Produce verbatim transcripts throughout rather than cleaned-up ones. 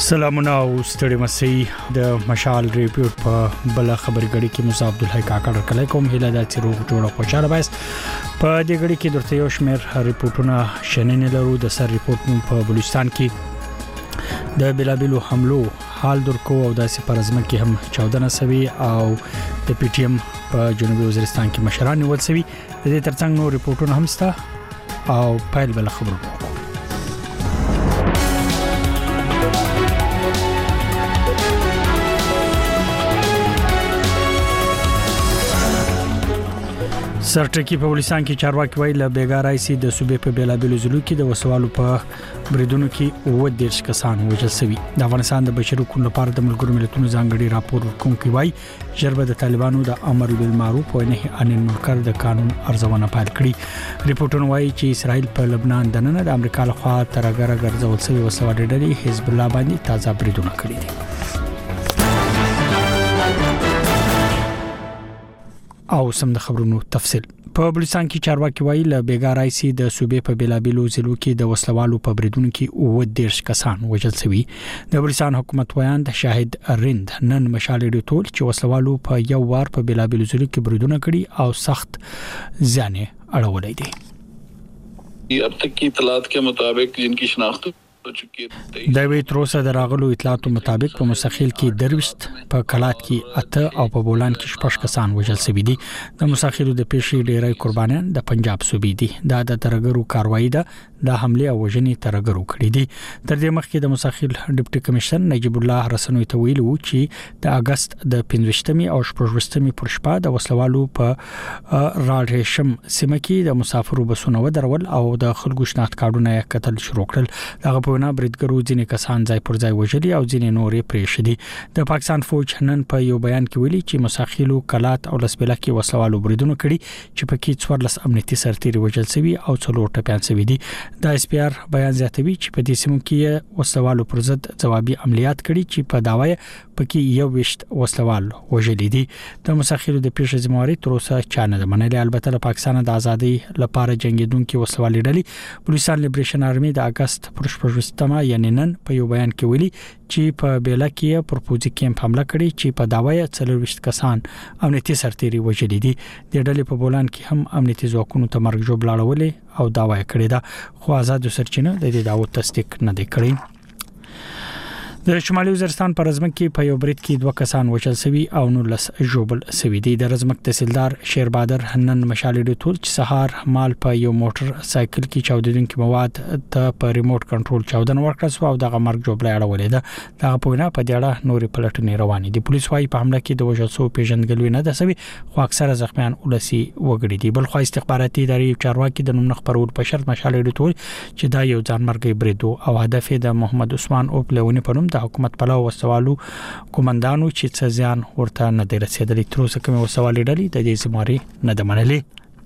سلامونه او ستړي مسي د مشال ریپورت په بل خبري غړي کې موسی عبد الحی کاکړ کله کوم هله د چیرو جوړه خوشاله بایس په دې غړي کې درته یو شمېر ریپورتونه شننې لرو د سر ریپورت په بلوچستان کې د بلابلو حملو حال درکو او د سپارزم کې هم چودہ سوي او د پی ټی ایم په جنوبي وزیرستان کې مشران نیول سوي د دې ترڅنګ نو ریپورتونه هم ستا او پایل بل خبرونه سرټکی په ولستان کې چارواکي ویل بیګارای سي د صوبې په بیلابلو ضلعو کې د وسوالو په بریدونو کې اوه دیرش کسان وژل شوي د افغانستان د بشري حقوقو لپاره د ملګرو ملتونو ځانګړي راپور ورکوونکی وایي جربه د طالبانو د امر بالمعروف او نهي عن المنکر د قانون ارزونه پیل کړي ریپورتونه وایي چې اسرائیل په لبنان د نن د امریکا لخوا ترګره ګرځول شوی وسوالې ډلې حزب الله باندې تازه بریدونه کړي دي او سم د خبرونو تفصيل په بلوچستان کې چارواکي وایي ل بیګارای سي د صوبې په بیلابلو ضلعو کې د وسلوالو په بریدونو کې اوه دیرش کسان وژل شوي د بلوچستان حکومت ویاند شاهد رند نن مشال ډیټول چې وسلوالو په یو وار په بیلابلو ضلعو کې بریدونه کړي او سخت ځان اړولې دي अब तक की इतलात के मुताबिक जिनकी शनाख्त د وی تروسه دراغلو اطلاعاتو مطابق په مسخیل کې دروشت په کلات کې اته او په بولان کې شپږ کسان وژل شوي دي د مسخیلو د پیښې ډیری قربانیان د پنجاب صوبې دي دا د ترګرو کاروایی ده د حمله او وژنې ترګرو کړې دي تر دې مخکې د مسخیل ډیپټي کمشنر نجیب الله رسنوي ته ویلو چې د اگست د پنځوستمي او شپږوستمي پر شپه د وسلوالو په راډریشم سیمه کې د مسافرو بسونه ودرول او د خلکو شناخت کارډونه قتل شروع کړل دغه په نه بریدګرو ځینې کسان ځای پر ځای وژلي او ځینې نورې پرېښدي د پاکستان فوج نن په یو بیان کې ویلي چې مساخیلو کلات او لسبله کې وسلوالو بریدونه کړي چې په کې څوارلس امنیتي سرتیري وژل شوي او څلور ټپيان شوي دي د اس پی آر بیان زیاتوي چې په دې سیمو کې وسلوالو پر ضد ځوابي عملیات کړي چې په داوی پکې یو وشت وسلوال وژلي دي د مساخیلو د پیښې ذمہواری تر اوسه چانه ده منلي البته د پاکستان د ازادي لپاره جنگیدونکو وسلوالي ډلې پولیسان لیبریشن آرمي د اگست پر شپږم یعنی نن په یو بیان کې ویلي چې په بیلا کې پر پوزي کیمپ حمله کړې چې په داوی څلورويشت کسان امنیتي سرتیري وژلي دي د ډلې په بولان کې هم امنیتي ځواکونو ته مرګ جوړ لاړولې او داوی کړې ده خو آزاد سرچینه د دې داوت تصدیق نه دی کړی د شمالي وزیرستان پر ازمک کې په یو برید کې دوه کسان وژل شوي او نو لس جوبل شوي دي د رزمک تحصیلدار شیر بادر هنن مشال ډیټول چې سهار مال په یو موټر سایکل کې چاودیدونکو مواد ته په ریموټ کنټرول چاودنه ورکړه او دغه مرګ جوړ اړولې ده دغه په نه په دیړه نوري پلټنې روانې دي پولیس وايي په حمله کې د وژل شو پیژندګلوي نه ده سوي خو اکثره زخمیان ولسی وګړي دي بل خو استخباراتي ادارې چارواکي د نوم خبرول په شرط مشال ډیټول چې دا یو ځان مرګي بریدو او هدف د محمد عثمان او پلوونی په نوم د حکومت په لور وسوالو کومندانو چې څه ځان ورته نه دی رسیدلی تر اوسه کوم وسوالي ډلې د دې زماري نه د منلي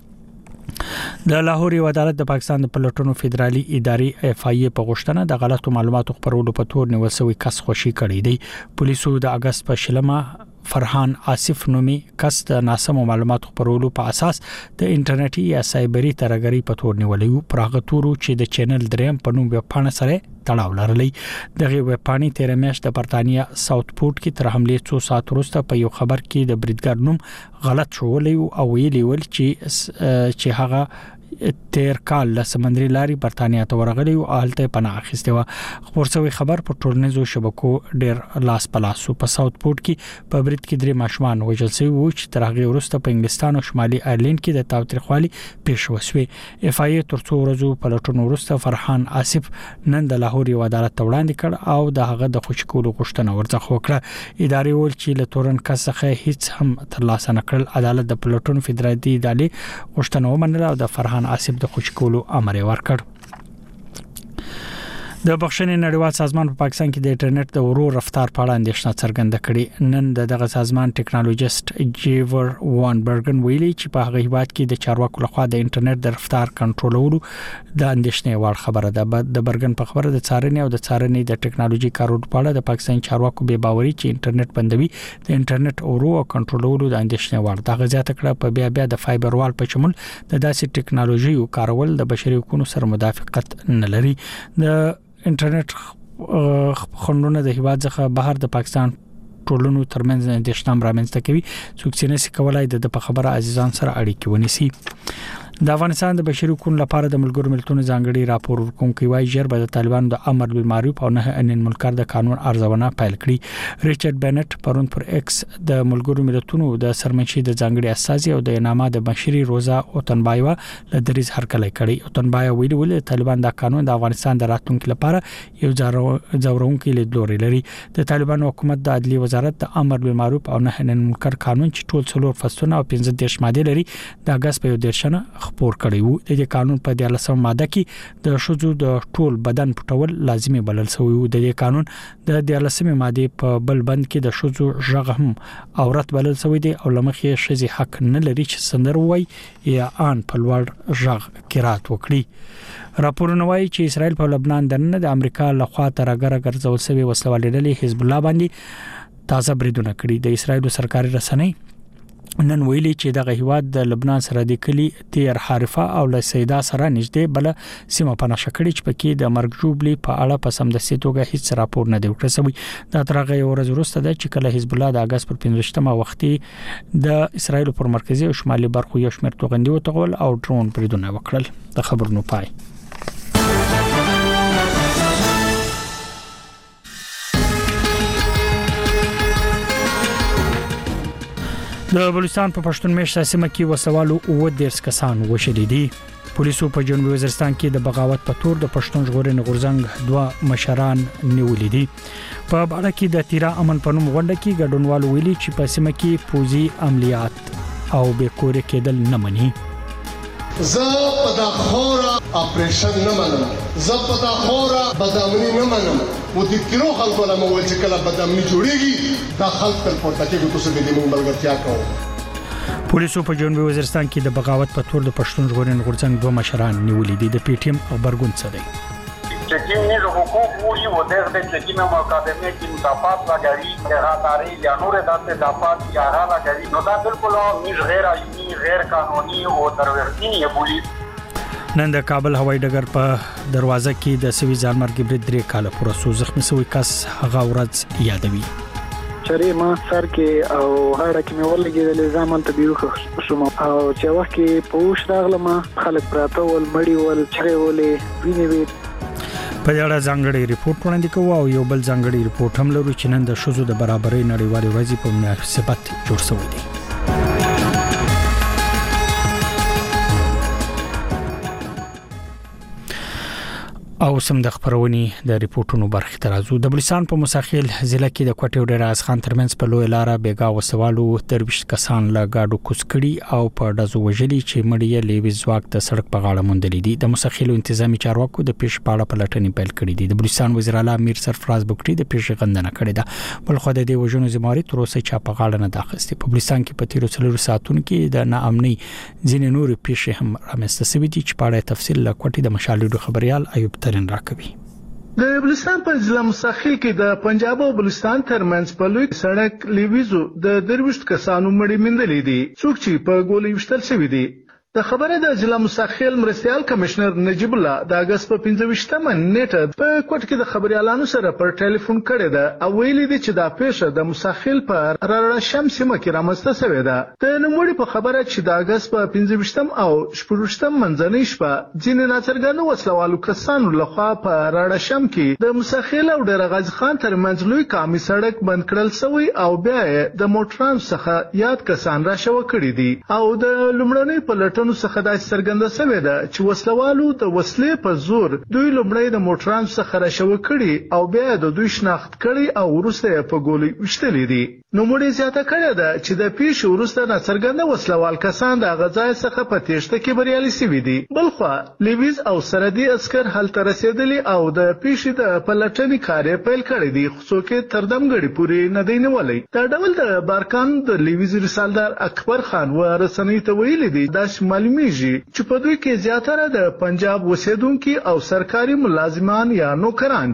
د لاهور یو عدالت د پاکستان د پلټونو فدرالي ادارې اف آی ای په غوښتنه د غلطو معلوماتو خپرولو په تور نیول شوی کس خوشي کړی دی پولیسو د اگست په شلمه فرحان آصف نومي کس د ناسمو معلوماتو خپرولو په اساس د انټرنیټي یا سایبري ترګری په تور نیولې پراغه تورو چې د چینل دریم په نوم په پانه سره تړاو لرلی دغه ویب پانی تیر میاشت د برتانیا ساوث پورت کې تر حمله څو ساعت وروسته په یو خبر کې د بریدګر نوم غلط شوولې او ویلي ول چې چې هغه تیر کال له سمندري لاري برتانیا ته ورغلی او حالت پناه اخیسته و خبرسوي خبر په ټولنیزو شبکو ډیر لاس پلاسو په ساوث پورت کې په برید کې درې ماشومان وژل شوي وو چې تر هغه وروسته په انګلستان او شمالي ایرلند کې د تاوتریخوالي پیښ وشوي اف آی ای تر څو ورځې په لټون وروسته فرحان آصف نن د لاهور یو عدالت ته وړاندې کړ او د هغه د خوشکولو غوښتنه ورڅخه وکړه ادارې ول چې له تورن کسخه هیڅ هم ترلاسه نکړل عدالت د پلټون فدرالي ادارې غوښتنه ومنله او د فرحان آصف د خوشکولو امر ورکړ د بخښنې نړیوال سازمان په پاکستان کې د انټرنیټ د ورو رفتار په اړه اندېښنه څرګنده کړې نن دغه سازمان ټیکنالوژیست جیور وان برګن ویلي چې په هغه هیواد کې د چارواکو لخوا د انټرنیټ د رفتار کنټرولولو د اندېښنې وړ خبره ده د برګن په خبره د څارنې او د څارنې د ټیکنالوژي کارول په اړه د پاکستان چارواکو به باوري چې انټرنیټ بندوي د انټرنیټ ورو او کنټرولولو د اندېښنې وړ دغه زیاته کړه په بیا بیا د فایبر وال په شمول د داسې ټیکنالوژي کارول د بشري حقوقو سره موافقت نه لري د انټرنیټ خندونه د هیواد څخه بهر د پاکستان ټولنو ترمنځ د شتام رامنځته کوي څوک چې نسي کولای د په خبره عزیزان سره اړیکې ونیسي. د افغانستان د بشري حقوقو لپاره د ملګرو ملتونو ځانګړي راپور ورکونکي وايي ژر به د طالبانو د امر بالمعروف او نهي عن المنکر د قانون ارزونه پیل کړي. ریچارډ بنټ پرون پر ایکس د ملګرو ملتونو د سرمنشي د ځانګړي اساسي او د نامه د بشري روزا اوتنبایوا ل دریز هرکلی کړي. اوتنبایوا ویلي ول طالبان د قانون د افغانستان د راتلونکو لپاره یو ځورونکي لیدلوري لري. د طالبان حکومت د عدلي وزارت د امر بالمعروف او نهي عن المنکر قانون چې ټول څلور فصلونه او پنځه دیرش ماده لري د اگست په یو دیرشنه خبر کړی وو. د قانون په دیارلسمه ماده کې د شذو د ټول بدن پټول لازمي بلل شوی وو. د قانون د دیارلسمه ماده په بل بند کې د شذو ژغ هم عورت بلل شوی دی او لمخې شذي حق نه لري چې سندر وای یا ان په لوړ ژغ قرات وکړي. راپورونه وایي چې اسرائیل په لبنان دننه د امریکا لخوا ترګر ګرځول شوی وسلوالې ډلې حزب الله باندې تازه بریدونه کړي. د اسرائیل سرکاري رسنۍ نن ویلي چې دغه هیواد د لبنان سره د کلی تیر حارفه او له سیدا سره نږدې بل سیمه په نشه کړي چې پکې د مرګ جوړبلي په اړه په سمدستي توګه هیڅ راپور نه دی ورکړی شوی. دا ترغه یو ورځ وروسته ده چې کله حزب الله د اگست پر پنځمه وختي د اسرایل پر مرکزی او شمالي برخو یو شمېر توغندي وتغول او ډرون بریدونه وکړل. د خبرونو پای. د بلوچستان په پښتون مېشته سیمه کې وسوالو او دیرس کسان وشلي دي. پولیسو په جنوبي وزیرستان کې د بغاوت په تور د پښتون ژغورنې غورځنګ دوه مشران نیولې دي. په اړه کې د تیرا امن په نوم غونډه کې ګډونوالو ویلي چې په سیمه کې پوزي عملیات او به کور کېدل نه مني. زه په دا خورا اپریشن نه منم، زه په دا خورا بدامني نه منم. و دې کینو خلکو له مو چې کله بدامني جوړيږي دا خلک تل پورته کې کوڅه دې موږ ملګرتیا کوو. پولیسو په جنوبي وزیرستان کې د بغاوت په تور د پښتون ژغورنې غورځنګ دوه مشران نیولې دي. د پی ټی ایم خبرګون څه دی؟ چکیم حقوق وی و دغه چکیم مقدمه کې مضافات لګري غاټاري یا نور داسې اضافات یا راغلي نو دا بالکل مش غیر عیني غیر قانوني او تروریستي بولی. نن د کابل هوایي ډګر په دروازه کې د سوي ځانمرګ برید درې کاله پوره سو زخمی شوی کس هغه ورځ یادوي. چری ما سر کې او هغه کې مې ولګېدل ځامن ته بیوخ شوم او چې وخت کې پوښ راغلم خلک پراته ول مړی ول چری ولې ویني وی. په اړه ځانګړي ریپورت وړاندې کوو او یو بل ځانګړي ریپورت هم لرو چې نن د شذو د برابرۍ نړیوالې ورځې په مناسبت جوړ شوی دی. او سم د خبرونې د ریپورتونو برخه ترازو. د بلوچستان په موساخیل ضلع کې د کوټې ډیراز خان ترمنځ په لوی لار بیګا وسوالو درویش کسان لا گاډو کوسکړي او په دزو وجلي چې مړی لیوي ځواک د سړک په غاړه موندلې دي. د موساخیل انتظامی چارواکو د پیش پاړه پلټنې پیل کړې دي. د بلوچستان وزیر اعلی امیر سرفراز بکټي د پیش غندنه کړې ده. بل خو د دې وجونو زماري تر اوسه چا په غاړه نه داخستي. په بلوچستان کې په تیرو څلورو ساعتونو کې د ناامنۍ ځینې نور پیش هم رامنځته شوي دي چې په اړه تفصیل لا کوټي د مشالډو خبريال ایوب ترين راکوي. د بلوچستان په ضلع مساخیل کې د پنجاب او بلوچستان ترمنځ په لوی سړک لیویزو د درویشت کسانو مړی مندلې دي څوک چې په ګولۍ وشتل شوی دي. د خبره د ضلع مساخیل مرستيال کمشنر نجیب الله د اگست په پنځه نیټه په کوټ کې د خبريالانو سره پر ټلیفون کړی ده او ویلي دي چې دا پیښه د مساخیل په رارشم سیمه کې رامنځته شوې ده. د نوموړي په خبره چې د اگست په پنځه او شپږم منځنۍ شپه ځینې ناڅرګندو وسلوالو کسانو لخوا په رارشم کې د مساخیل او ډېر غاز خان ترمنځ لوی کامي سړک بند کړل شوی او بیا د موټران څخه یاد کسان راشو کړی دي او د لومړنۍ پلټ څخه د څرګنده شوې ده چې وسلوالو د وسلې په زور دوی لومړی د موټران څخه راشو کړي او بیا د دوی شناخت کړي او وروسته په ګولۍ وشتلې دي. نو مړي زیاته کړې ده چې د پیښې وروسته د څرګنده وسلوال کسان د غځای څخه په تېښته کې بریالي شوي دي. بلخو لیویز او سردي عسكر هلته رسیدلي او د پیښې د پلټنې کار پیل کړی دی خو کې تر دمګړي پورې نه دی نیولې. دا ډول د بارکان د لیویز رسالدار اکبر خان و رسنۍ ته ویلي دي دا معلومیږي چې په دوی کې زیاتره د پنجاب اوسیدونکو او سرکاري ملازمان یا نوکران دي.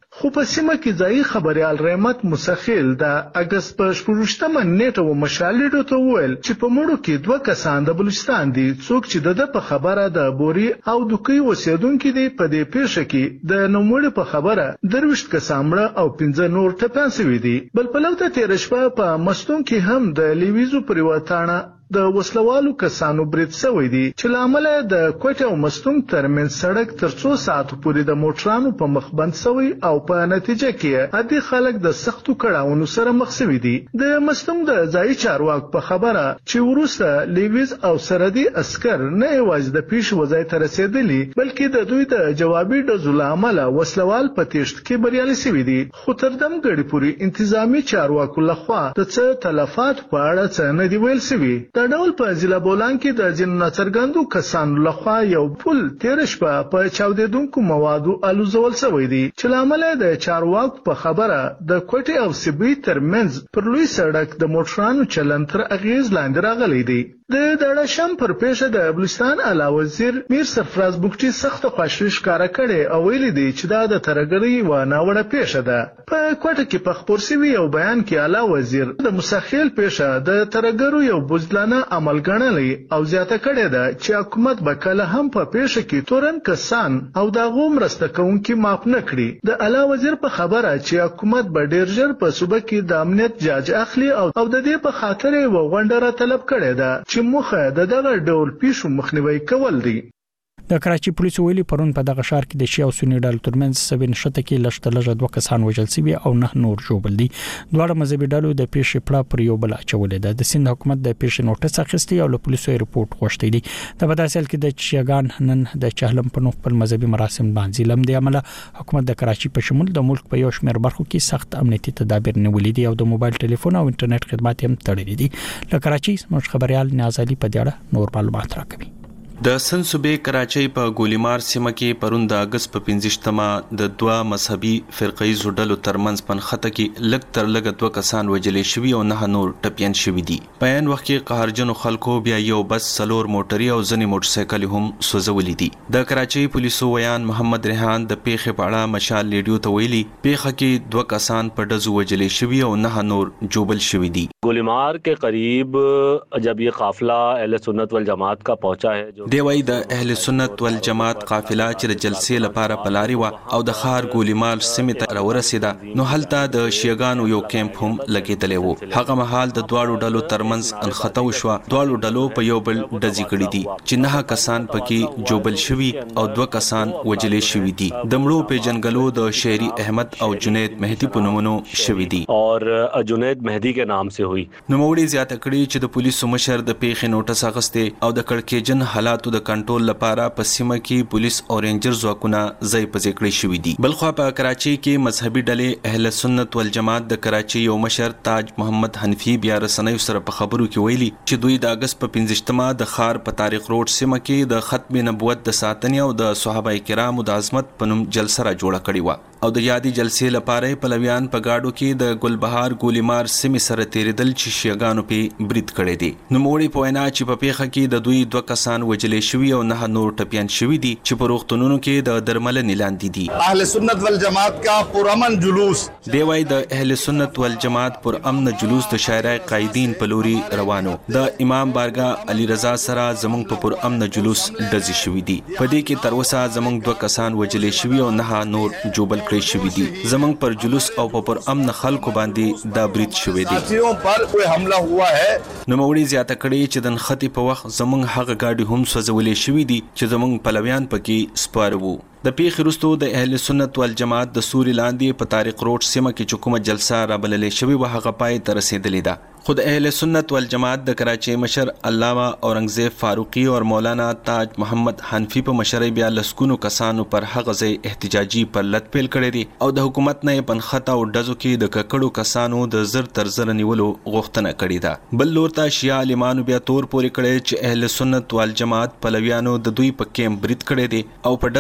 خو په سیمه کې ځایي خبريال رحمت مسخیل د اگست په شپږمه نیټه و مشالډو ته وویل چې په مړو کې دوه کسان د بلوچستان دي، څوک چې د په خبره د بوري او دوکي اوسیدونکو دي. په دې پیښه کې د نوموړي په خبره درويشت کسان مړه او پنځه نور ټپيان شوي دي. بل په لوته تیر شپه په مستون کې هم د لیویزو پریواتانه د وسلوالو کسانو برید شوی دي چې لامل د کوټه او مستون ترمن سړک تر څو ساعتو پورې د موټرانو په مخ بند شوی او په نتیجه کې عادي خلک د سختو کړهونو سره مخ شوي دي. د مستون د ځای چارواک په خبره چې ورسته لیویز او سردي عسكر نه یوازې د پیش وځای ته رسیدلی بلکې د دوی د جوابي ډزو لامل وسلوال په تشت کې بریالي شوي دي. خو تر دم غړي پوری انتظامی چارواکو لخوا د څه تلفات په اړه څه نه دی ویل شوی. د ډول په ضلع بولان کې د ځینو ناڅرګندو کسانو لخوا یو پل تیر شپه په چاودیدونکو موادو الوزول شوی دی چې لامل د چارواکو په خبره د کوټې او سبي ترمنځ پر لوی سړک د موټرانو چلن تر اغیز لاندې راغلی دی. د دړشم پر پیښه د بلوچستان اعلی وزیر میر سرفراز بوکټي سخت خوښي ښکارا کړي او ویلي دی چې دا د ترګری و ناوړه پیښه ده. په کوټه کې په خبر شوی یو بیان کې اعلی وزیر د مسخیل پیښه د ترګرو یو بوزلانه عمل ګڼلې او زیاته کړې ده چې حکومت به کله هم په پیښه کې تورن کسان او د غوم رسته کوونکي معاف نه کړي. د اعلی وزیر په خبره چې حکومت به ډیر ژر په صوبه کې د امنیت جاج اخلي او د دې په خاطر یو غونډه طلب کړې ده چې مخه د دغه ډول پیښو مخنیوي کول دي. د کراچي پولیسو ویلي پرون په دغه ښار کې د شیا او سنی ډلو ترمنځ سبین شته کې لشته لږه دوه کسان وژل شوي او نه نور ژوبل دي. دواړه مذهبي ډلو د پیښې پړه پر یو بل اچولې ده. د سند حکومت د پیښې نوټس اخیستی او له پولیسو رپورت غوښتي دي. د بداسل کې د چیاګان نن د چهلم په نوم خپل مذهبي مراسم باندې لم دی عمله حکومت د کراچي په شمول د ملک په یو شمېر برخو کې سخت امنیتي تدابیر نیولې دي او د موبایل ټلیفون او انټرنیټ خدمات هم تړلې دي. له کراچي موږ خبريال نیاز علي په دې اړه نور معلومات راکوي. د سن صوبې کراچۍ په ګولیمار سیمه کې پرون د اگست په پنځشتمه د دوه مذهبي فرقې زړلو ترمنځ پنخته کې لګ تر لګ دوه کسان وجلې شوي او نه نور ټپيان شوي دي. په عین وخت کې قهرجنو خلکو بیا یو بس سلور موټري او ځنې موټر سایکل هم سوځولې دي. د کراچۍ پولیسو ویان محمد ریحان د پیښې په اړه مشال لیډیو ته ویلي پیښه کې دوه کسان په ډزو وجلې شوي او نه نور جوبل شوي دي. गोलीमार के करीब जब ये काफिला अहले सुन्नत वल जमात का पहुंचा है जो دی وای د اهل سنت والجماعت قافله چې د جلسې لپاره پلاری و او د خار ګولیمال سیمه ته راورسیده نو هلته د شیګانو یو کیمپ هم لګیدلی وو. هغه مهال د دواړو ډلو ترمنځ انخته وشو. دواړو ډلو په یو بل ډزې کړې دي چې نه کسان پکې جوبل شوي او دوه کسان وجلې شوي دي. د مړو په جنگلو د شهري احمد او جنید مهدی په نومونو شوي دي اور جنید مهدی کے نام سے ہوئی. نو موړي زیاته کړي چې د پولیسو مشر د پیښې نوټس اغسته او د کړکېجن حالاتو د کنټرول لپاره په سیمه کې پولیس او رینجر ځواکونه ځای په ځای کړی شوي دي. بلخو په کراچي کې مذهبي ډلې اهل سنت والجماعت د کراچي یو مشر تاج محمد حنفي بیا رسنیو سره په خبرو کې ویلي چې دوی د اگست په پنځشتمه د خار په تاریخ روډ سیمه کې د ختم نبوت د ساتنې او د صحابه کرامو د عظمت په نوم جلسه را جوړه کړې و او د یادي جلسې لپاره پلویان په گاډو کې د ګلبهار ګولیمار سیمه سره تیریدل چې شیګانو په برید کړي دي. نو موړي په وینا چې په پیښه کې د دوی دوه کسان وجلې شوي او نه نور ټپيان شوي دي چې په روغتونونو کې د درملنې لاندې دي. اهل سنت والجماعت کا پرامن جلوس دی وای د اهل سنت والجماعت پر امن جلوس د شاعرای قائدین په لوري روانو. د امام بارګه علي رضا سره زمونږ په پر امن جلوس دزي شوي دي. په دې کې تر اوسه زمونږ دوه کسان وجلې شوي او نه نور جوبل کړي شوي دي. زمونږ پر جلوس او په پر امن خلکو باندې دا برید شوي دي. پر کوئی حمله ہوا ہے. نو موړي زیاته کړي چې د نختی په وخت زمونږ هغه گاډي هم سوځولې شوي دي چې زمونږ پلویان پکې سپاره وو. د پیښې وروسته د اهل سنت والجماعت د سوري لاندې په طارق روډ سیمه کې چې کومه جلسه رابللې شوې وه هغه پای ته رسېدلې ده. خود اهل سنت والجماعت د کراچۍ مشر علامه اورنګزیب فاروقي او مولانا تاج محمد حنفي په مشرۍ بیا لسکونو کسانو پر هغه ځای احتجاجي پرلت پیل کړی دي او د حکومت نه پنخته او ډزو کې د ککړو کسانو د زر تر زر نیولو غوښتنه کړې ده. بل لور ته شیعه عالمانو بیا تور پورې کړی چې اهل سنت والجماعت پلویانو د دوی په کیمپ برید کړی دي او په ډزو کې د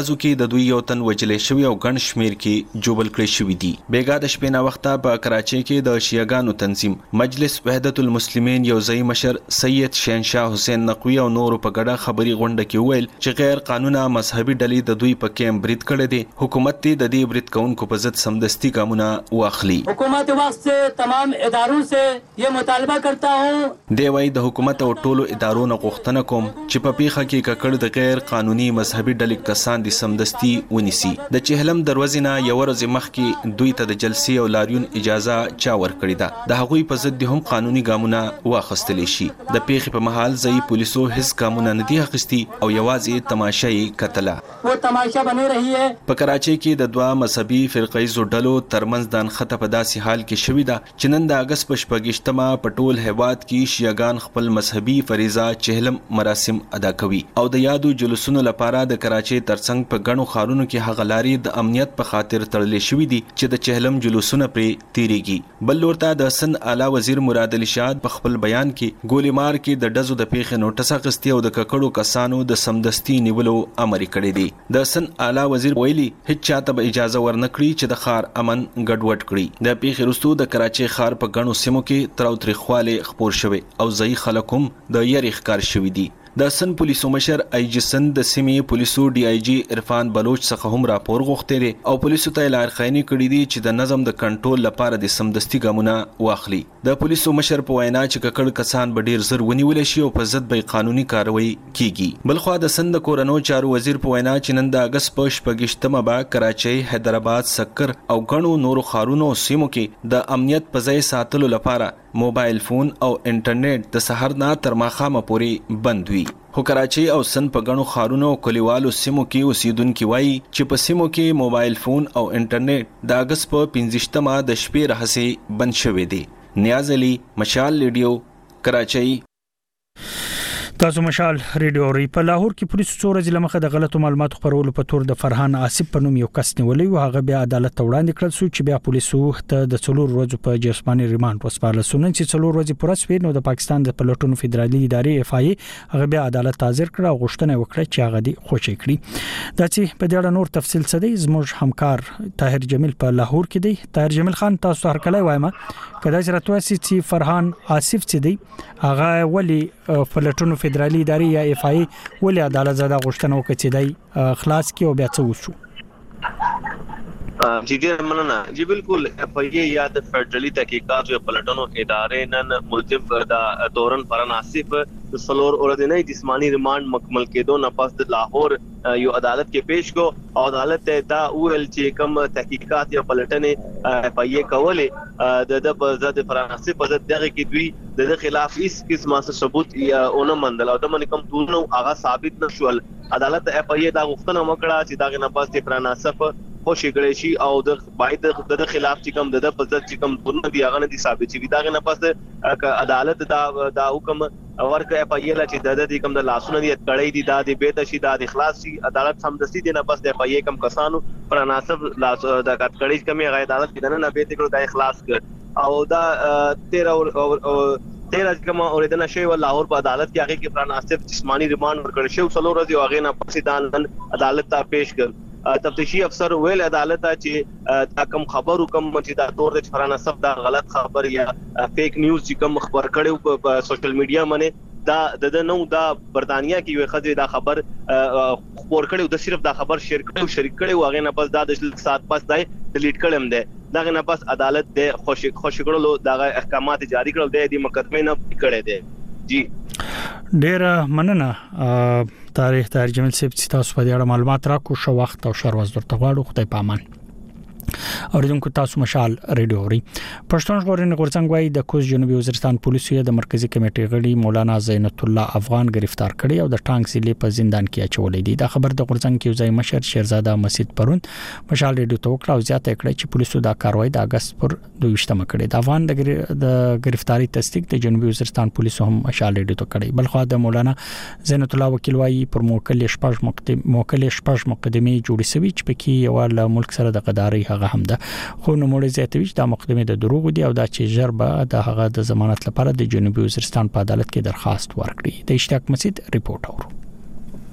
د دوی یو تن وجلې شوی او ګڼ شمیر کې جوبل کړی شوی دي. بیګا د شپې نه وخته په کراچۍ کې د شیعاګانو تنظیم مجلس وحدت المسلمین یو ځای مشر سید شهنشاه حسین نقوی او نور په ګډه خبري غونډه کې ویل چې غیر قانوني مذهبي ډلې د دوی په کې برید کړي دي. حکومت دې د دې برید کوونکو په ضد سمدستي ګامونه واخلي. حکومت وخت سے تمام اداروں سے یہ مطالبہ کرتا ہوں. دی وايي د حکومت او ټولو ادارو نه غوښتنه کوم چې په پیښه کې ککړ د غیر قانوني مذهبي ډلې کسان دي سمدستي ونیسي. د چهلم دروازې نه یو ورځ مخکې دوی ته د جلسې او لاریون اجازه چا ورکړې ده. د هغوی په ضد هم قانوني ګامونه واخیستل شي. د پیښې په محل ځای پولیسو هیڅ ګامونه نه دي اخیستي او یوازې تماشای کتله. وہ تماشا بنی رہی ہے. په کراچۍ کې د دوه مذهبي فرقیزو ډلو ترمنځ د انخته په داسې حال کې شوې ده چې نن د اگست په شپږشتمه په ټول هیواد کې شیعاګان خپل مذهبي فریضه چهلم مراسم ادا کوي او د یادو جلوسونو لپاره د کراچۍ ترڅنګ په غنو خارونو کې هغه لارې د امنیت په خاطر تړلې شوې دي چې د چهلم جلوسونه پرې تیریږي. بل لورته د سن اعلی وزیر مراد علي شاد په خپل بیان کې ګولیمار کې د ډزو د پیښې نوټس اخیستی او د ککړو کسانو د سمدستي نیولو امر کړی دی. د سن اعلی وزیر ویلي هیڅ چاته به اجازه ورنکړي چې د خار امن ګډوډ کړي. د پیښې وروسته د کراچۍ ښار په غنو سیمو کې تراوتریخواله خپور شوی او ځای خلک هم د یری ښکار شوی دي. د سن پولیسو مشر ای جی سن د سیمې پولیسو ډي آی جی عرفان بلوچ څخه هم راپور غوښتي دي او پولیسو ته لارښوونې کړې دي چې د نظم د کنټرول لپاره د سمدستي ګامونه واخلي. د پولیسو مشر په وینا چې ککړ کسان به ډیر زر ونیول شي او په ضد به قانوني کاروایی کیږي. بلخوا د سن د کورونو چارو وزیر په وینا چې نن د اگست په شپږشتمه به کراچۍ، حیدرآباد، سکر او غنو نورو خارونو سیمو کې د امنیت په ځای ساتلو لپاره موبایل فون او انټرنیټ د سحر نه تر ماښامه پورې بند وي. خو کراچۍ او سن په غنو خارونو کلیوالو سیمو کې اوسیدونکو وایي چې په سیمو کې موبایل فون او انټرنیټ د اگست په پنځشتمه د شپې راهسې بند شوی دی. نیاز علي، مشال ریډیو، کراچۍ. تاسو مشال ریډیو ری په لاهور کې پولیسو څو ورځې لمخه د غلطو معلوماتو خپرولو په تور د فرحان آصف په نوم یو کس نیولې او هغه بیا عدالت ته وړاندې کړل شو چې بیا پولیسو ته د څلور ورځې په جسماني ریماند وسپارل شو. نن چې څلور ورځې پوره شوې نو د پاکستان د پلټونو فدرالي ادارې اف آی هغه بیا عدالت ته حاضر کړ او غوښتنه وکړه چې هغه دی خوشی کړي. دا چې په دې اړه نور تفصیل څه دی زموږ همکار طاهر جمیل په لاهور کې دی. طاهر جمیل خان، تاسو هر کله وایم کله چې راتواسي چې فرحان آصف چې دی هغه ولی پلټونو فدرالي ادارې یا اف آی ولې عدالت زده غوښتنه وکړه چې دی خلاص کی او بیا څه وشو؟ جی ډیر مننه. جی بالکل اف آی یا د فدرالي تحقیقات او پلټونو ادارې نن ملزم د دورن فرحان آصف د سلور اوردنۍ جسمانی ریماند مکمل کېدو نه پس د لاهور یو عدالت کې پیش کو او عدالت دا ویل چې کوم تحقیقات یا پلټنې اف آی کولې د د په ضد فرحان آصف په ضد دغه کې دوی د خلاف هیڅ قسمه ثبوت یا اون مندل او د من کوم دونو هغه ثابت نشول. عدالت اف آی دا غوښتنه وکړه چې دا نه پس فرحان آصف خوشی کړي شي او د باید د خلاف چې کوم د په ضد چې کوم دونه دی هغه نه دي ثابت شي. دا نه پس عدالت دا دا حکم ورکه اف آی ال چې د دې کوم د لاسونه دی کړي دي دا د بیت شي دا د اخلاص شي. عدالت سمدستي دی نه پس د اف آی کوم کسانو پر مناسب لاس د کټ کړي کمی غي عدالت کې نه نه بیت کړو د اخلاص کړ او دا تیرہ تیرہ کما اوریدنه شوی و لاهور په عدالت کې هغه کې فرحان آصف جسمانی ریماند ورکړ شو څلور ورځې هغه نه پسې دان عدالت ته پیش کړ. تفتیشي افسر ویل عدالت چې دا کوم خبرو کوم چې دا تور د فرحان آصف دا غلط خبر یا فیک نیوز چې کوم خبر کړي په سوشل میډیا باندې دا د نو دا برتانیا کې یو خځه دا خبر خبر کړي د صرف دا خبر شیر کړي شریک کړي واغې نه پس دا د سات پس دای ډیلیټ کړم ده. دا نه پس عدالت د خوشی خوشی کړلو دا احکامات جاری کړل دي د مقدمه نه کړي دي. جی ډیر مننه تاریخ طاهر جمیل صاحب چې تاسو په دې اړه معلومات راکو. شو وخت او شروز درته غواړو. خدای په امان. اوریدونکو تاسو مشال ریډیو ری پښتون ژغورنې غورځنګ وايي د کوز جنوبي وزیرستان پولیسو د مرکزی کمیټې غړي مولانا زینت الله افغان گرفتار کړي او د ټانک ضلع په زندان کې اچولې دي. دا خبر د غورځنګ کې ځای مشر شیرزاده مسعود پرون مشال ریډیو ته وکړه او زیاته کړه چې پولیسو دا کاروایی د اگست پر دویشتمه کړي. د افغان د گرفتاری تصدیق د جنوبي وزیرستان پولیسو هم مشال ریډیو ته کړي. بلخو د مولانا زینت الله وکیل وايي پر موکل شپږ مقدمه موکل شپږ مقدمه جوړې شوې چې پکې یو له ملک سره د غداري هغه هم ده. خو نو مولوی زیاتوي دا مقدمه د دروغ دي او دا چې جربه د هغه د ضمانت لپاره د جنوبي وزیرستان په عدالت کې درخواست ورکړي. د اشتیاق مسعود ریپورت اورو.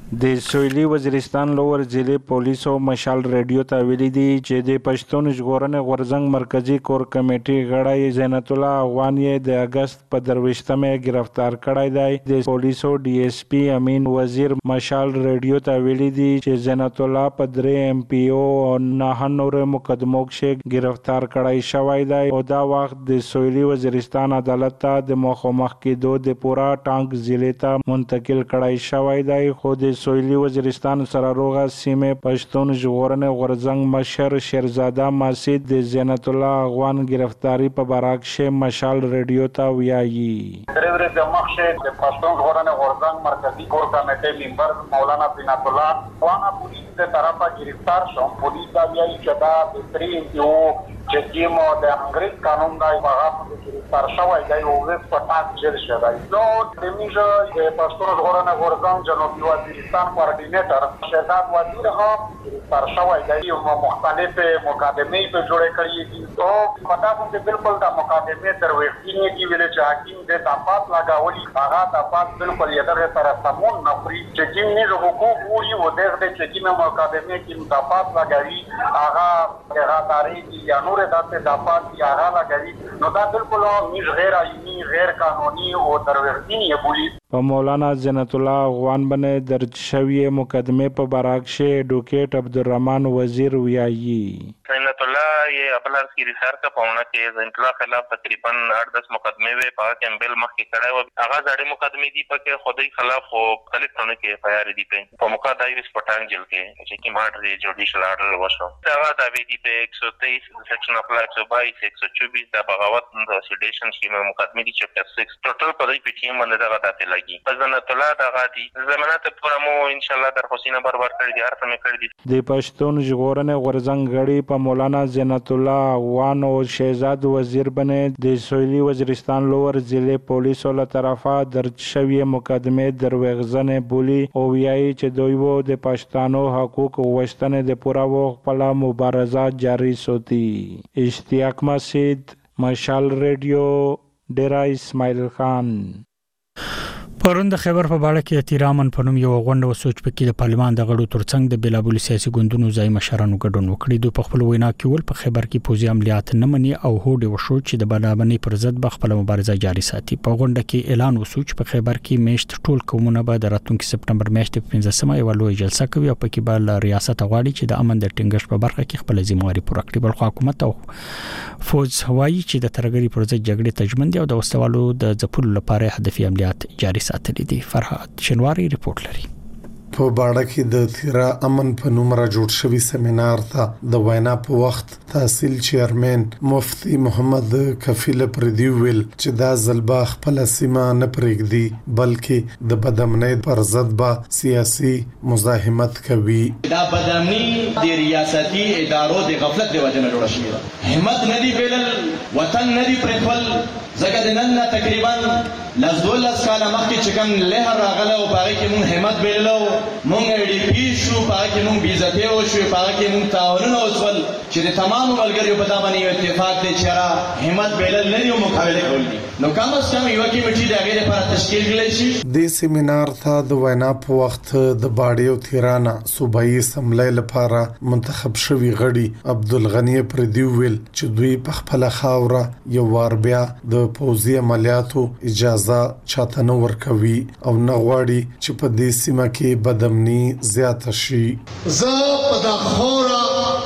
د سویلي وزیرستان لور ضلع پولیسو مشال ریډیو ته ویلي دي چې د پښتون ژغورنې غورځنګ مرکزی کور کمیټې غړی زینت الله افغان یې د اگست په درويشتمه گرفتار کړی دی. د پولیسو ډي اس پی امین وزیر مشال ریډیو ته ویلي دي چې زینت الله په درې ام پی او او نه نور مقدمو کې گرفتار کړی شوی دی او دا وخت د سویلي وزیرستان عدالت ته د مخامخ کېدو د پورا ټانک ضلع ته منتقل کړی شوی دی. خو د سویلي وزیرستان سره روغه سیمه پښتون ژغورنې غورځنګ مشر شیرزاده ماسید د زینت الله افغان گرفتاری په باره کې مشال ریډیو ته ویایي. درې ورځې مخکې د پښتون ژغورنې غورځنګ مرکزی کور کمیټې ممبر مولانا بنات الله افغان پولیس د طرفه گرفتار شو. پولیس دا ویایي چې دا د درې یو چې کیمو د انګریز قانون دی هغه په گرفتار شوی دی او وس په تاک جیل شوی دی. نو د میجه د پښتون ژغورنې غورځنګ جنوبي وزیرستان کوارډینیټر شهزاد وزیر هم گرفتار شوی دی او مختلفه مقدمې په جوړه کړې دي. او پتا مونږ بالکل د مقدمې تر وښتینې کې ویل چې حکیم د تفاصیل لګاولي هغه تفاصیل بالکل یې دغه سره سمون نه پری چې کوم نه حقوق وي او دغه چې کوم مقدمې کې تفاصیل لګوي هغه هغه تاریخ یا نور داسې تفاصیل هغه لګوي نو دا بالکل میز غیر آئینی غیر قانوني او تروریستي بولی. په مولانا زینت الله افغان باندې درج شوی مقدمه په براک شه ایڈوکیٹ عبدالرحمن وزیر ویایي. زینت الله یہ اپلر کی ریسرچ کا پاونا کہ زینت الله خلاف تقریباً آٹھ دس مقدمے ہوئے پاک کیمبل مخ کی کڑا ہے آغاز اڑے مقدمے دی پکے خودی خلاف ہو مختلف طرح کے ایف آئی آر دی پہ په مقدمه اس پټان جیل کې چې کی ماټری جوډیشل آرډر وشو دا دا وی دی په ایک سو تیئیس سیکشن اف ایک سو بائیس ایک سو چوبیس دا بغاوت د سیډیشن کې مقدمه دی چپټر سکس ټوټل په دې پټیم باندې دا غاټه لګي زینت الله دا غاټي زمانت پورا مو ان شاء الله در حسینه برابر کړی دی هر څه کړی دی. د پښتون ژغورنې غورځنګ غړي په مولانا زینت الله افغان او شهزاد وزیر باندې د سویلي وزیرستان لور ضلع پولیسو له طرفه درج شوی مقدمه دروغجنې بولی او ویایي چې دوی وو د پښتنو حقوق غوښتنې د پورا وخت په مبارزه جاری ساتي. اشتیاق مسید مشال ریډیو ډیرا اسماعیل خان. پرون د خیبر په باړه کې اتیرامن په نوم یو غونډه وسوچ پکې د پارلمان د غړو ترڅنګ د بیلابل سیاسي ګوندونو ځای مشرانو ګډون وکړي. دوی په خپل وینا کې ول په خیبر کې پوځي عملیات نه مني او هوډ وشو چې د بنابني پر ضد به خپل مبارزه جاري ساتي. په غونډه کې اعلان وسوچ په خیبر کې میشت ټول قومونه به د راتلونکي سپټمبر میاشتې په پنځمه یو لوی جلسه کوي او پکې به ریاست غواړي چې د امن د ټینګښت په برخه کې خپل ذمہواری پوره کړي. بل خو حکومت او فوج هوایي چې د ترګری پر ضد جګړې تجمن دي او د وسوالو د ځپلو لپاره هدفي عملیات جاري ساتلي دي. فرحات شنواری ریپورت لري. په باړه کې د تیرا امن په نوم را جوړ شوی سیمینار ته د وینا په وخت تحصیل چیرمن مفتی محمد کفیل پردی ویل چې دا ځلبا خپل سیمه نه پرېږدي بلکې د بدامنۍ پر ضد به سیاسي مزاحمت کوي. دا بدامنۍ د ریاستي ادارو د غفلت دی وجه نه جوړ شوی ده. همت نه دی بیلل وطن نه دی پرېخول زګه د نن تقریبا لزدولس کاله مخکې چې کوم لهر راغله او پاره کې مونږ همت بیللو مونږ ډی پی شو پاره کې مونږ بیزته او شو پاره کې مونږ تعاونونه وسول چې د تمام ملګریو په تابع یو اتفاق دی چې را همت بیلل نه یو مقابله کول دي نو کوم څه یو کې میټي د غیر لپاره تشکیل کړل شي. د سیمینار ته د وینا په وخت د باډي او تیرانه صوبایي سملې لپاره منتخب شوی غړي عبدالغنی پردی ویل چې دوی په خپل خاوره یو وار بیا د پوځي عملیاتو اجازه چاته نه ورکوي او نه غواړي چې په دې سیمه کې بدامني زیاته شي. زه په دا خوره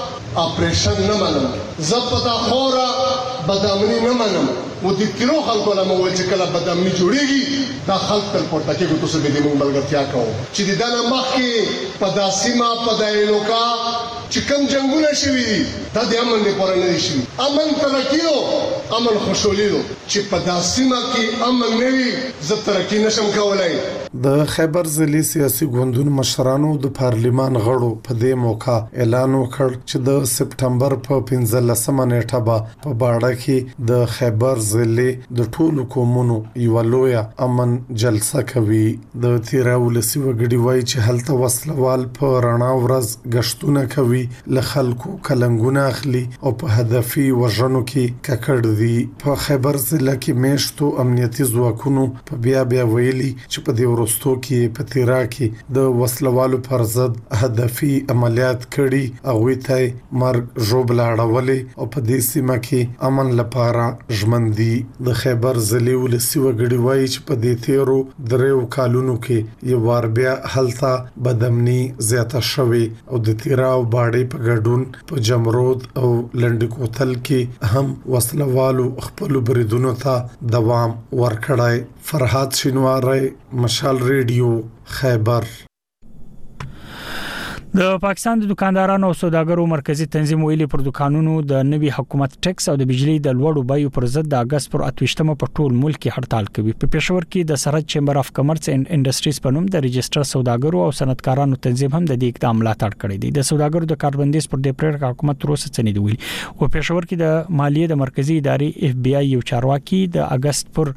اپریشن نه منم زه په دا خوره بدامني نه منم و د کلو خلکو له مول چې کله بدامني جوړیږي دا خلک تل پورته کې تاسو به د مونږ ملګرتیا کوو چې د دنه مخکې په دا سیمه په دا الوکا چې کوم جنگونه شوي دي دا د امن لپاره نه دي شوي. امن ترقي دو امن خوشحالي دو چې په دا سیمه کې امن نه وي زه ترقي نشم کولای. د خیبر ضلع سیاسي ګوندونو مشرانو د پارلیمان غړو په دې موقع اعلان وکړ چې د سپټمبر په پنځلسمه نیټه به په باړه کې د خیبر ضلع د ټولو قومونو یو لوی امن جلسه کوي. د تیرا ولسی وګړي وای چې هلته وسلوال په رڼا ورځ غشتونه کوي له خلکو کلنګونه اخلي او په هدفي وژنو کې ککړ دي. په خیبر ضلع کې میشتو امنیتي ځواکونو په بیا بیا ویلي چې په دې پرستو کې په تیرا کې د وسلوالو پر ضد هدفي عملیات کړي او ویتای مرګ جوړ لاړولې او په دې سیمه کې امن لپاره ژمندي د خیبر ضلع ولسی وګړي وایي چې په دې تیرو دریو کالونو کې یو وار بیا هلته بدامني زیاته شوې او د تیرا او باړې په ګډون په جمرود او لنډ کوتل کې هم وسلوالو خپل بریدونو ته دوام ورکړای. فرحات شینواری، مشال ریډیو، خیبر. د پاکستان د دکاندارانو او سوداګرو مرکزی تنظیم ویلي پر دکانونو د نوي حکومت ټیکس او د بجلی د لوړو بیو پر ضد د اگست پر اتوشتمه په ټول ملک کې هړتال کوي. په پېښور کې د سرحد چیمبر اف کمرس اینڈ انډستریز په نوم د ريجستره سوداګرو او صنعتکارانو تنظیم هم د دې اقدام ملاتړ کړی دی. د سوداګرو د کاربندیز پر د پریکړه حکومت تر اوسه څنګه دی ویلي. او پېښور کې د مالیې د مرکزی ادارې اف بی آی یو چارواکي د اگست پر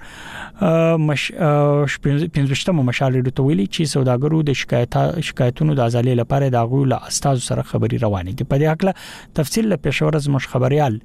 مش پنځوشتمه مشال ریډیو ویلي چې سوداګرو د شکایت شکایتونو د ازالې لپاره د غوړ له استاد سره خبري روانې دي. په دې حق تفصیل له پېښور از مش خبريال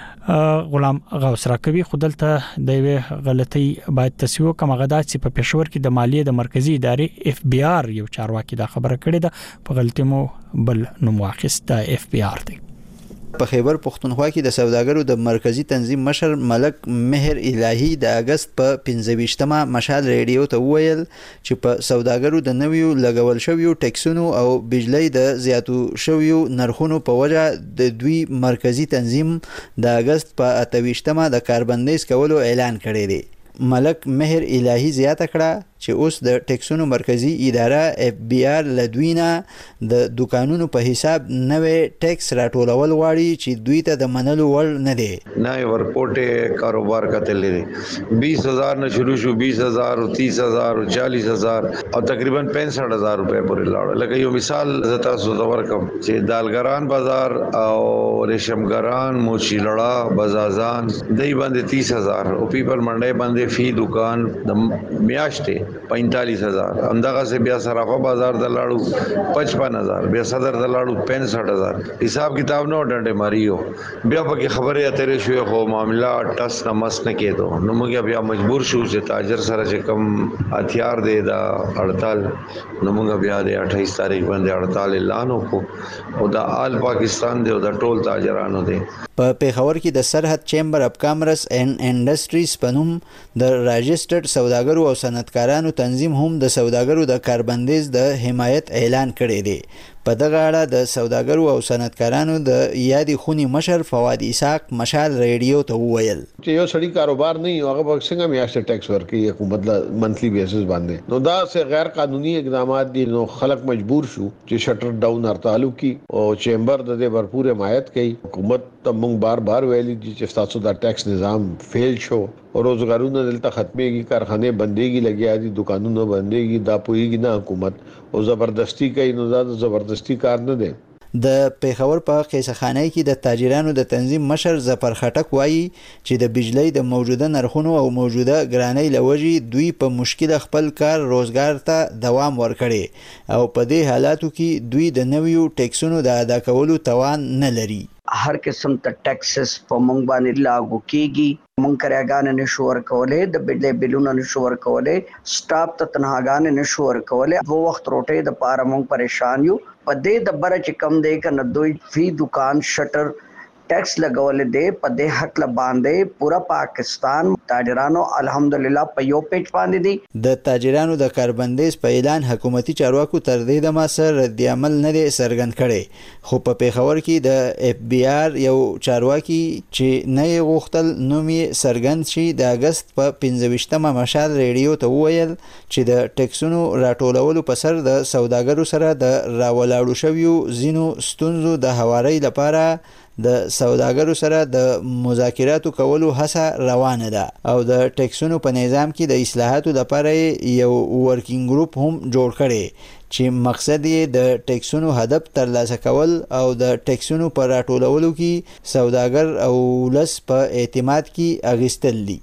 غلام غوث راکوي. خودلته د وی غلطي باید تسویه کوم غدا چې په پېښور کې د مالیې د مرکزی ادارې اف بی آر یو چارواکي دا خبره کړې ده. په غلطي مو بل نوم واخیست د اف بی آر دی. په خیبر پختونخوا کې د سوداګرو د مرکزی تنظیم مشر ملک مهر الهی د اگست په پنځه مشال ریډیو ته ویل چې په سوداګرو د نویو لګول شویو ټیکسونو او بجلی د زیاتو شویو نرخونو په وجه د دوی مرکزی تنظیم د اگست په اتوشتمه د کاربندیز کولو اعلان کړی دی. ملک مهر الهی زیاته کړه چې اوس د ټیکسونو مرکزی اداره اف بی آر لدوینه د دکانونو په حساب نوې ټیکس راټولول غواړي چې دوی ته د منلو وړ نه دي. نوې ورپورټ کاروبار کتل لري بیس هزار نه شروع شو بیس هزار او تیس هزار او چالیس هزار او تقریبا پینسٹھ هزار روپے پورې لاړ. لکه یو مثال زتا سو ورکم چې دالګران بازار او ریشمګران موچی لړا بازازان دای باندې تیس هزار او پیپل منډي باندې فی دکان د میاشتې پینتالیس هزار. همدغه سے بیا صرافه بازار د لاړو پچپن هزار بیا صدر د لاړو پینسٹھ هزار. حساب کتاب نو ډنډه ماریو بیا پکې خبره اترې شوې خو معاملات ټس نه مس نه کېدو. نو موږ بیا مجبور شو چې تاجر سره چې کم هتیار دی دا هړتال نو موږ بیا د اٹھائیس تاریخ باندې هړتال اعلان وکړو او د آل پاکستان دی او د ټول تاجرانو دی. په پېښور کې د سرحد چیمبر اف کامرس اینڈ انډستریز په نوم د راجسترډ سوداګرو او صنعتکارانو تنظیم هم د سوداګرو د کاربندیز د حمایت اعلان کړی دی. په دغه اړه د سوداګرو او صنعتکارانو د یادي خونی مشر فواد اسحاق مشال ریډیو ته وویل چې یو سړی کاروبار نه یو هغه څنګه میاشت ټیکس ورکړي حکومت له منثلی بیسس باندې. نو دا سه غیر قانوني اقدامات دي. نو خلک مجبور شو چې شټر ډاون هړتالو کی او چیمبر د دې بھرپور حمایت کوي. حکومت ته موږ بار بار ویلي چې تاسو دا ټیکس نظام فیل شو او روزګارونه دلته ختميږي کارخانه بنديږي لګیا دي دکانونه بنديږي دا پويږي نه حکومت او زبردستی کوي. نو دا زبردستی کار نه دی. د پیښور په قیصخانه کې د تاجرانو د تنظیم مشر ظفر خټک وایي چې د بجلی د موجوده نرخونو او موجوده ګرانۍ لوجې دوی په مشکل خپل کار روزګار ته دوام ورکړي او په دې حالاتو کې دوی د نویو ټیکسونو د ادا کولو توان نه لري. هر قسم ته ټیکسز په مونږ باندې لاګو کیږي. مونږ کریاګان نشو ورکولې د بجلی بلونه نشو ورکولې سټاف ته تنهاګان نشو ورکولې. وو وخت روټې د پاره مونږ پریشان یو. په دې د بره چې کم دی کنه دوی فی دکان شټر ټیکس لګول دي په دې حق ل باندې پورا پاکستان تاجرانو الحمدلله په یو پیج باندې دي. د تاجرانو د کاربندیز په اعلان حکومتي چارواکو تر دې د ما سره رد عمل نه دی سرګند کړي. خو په پیښور کې د اف بی آر یو چارواکي چې نه غوښتل نومي سرګند شي د اگست په پنځه مشال ریډیو ته وویل چې د ټیکسونو راټولولو په سر د سوداګرو سره د راولاړو شویو زینو ستونزو د هواري لپاره د سوداګرو سره د مذاکراتو کولو هڅه روانه ده او د ټیکسونو په نظام کې د اصلاحاتو لپاره یو ورکینګ ګروپ هم جوړ کړي چې مقصد یې د ټیکسونو هدف ترلاسه کول او د ټیکسونو په راټولولو کې سوداګر او ولس په اعتماد کې اغیستل دي.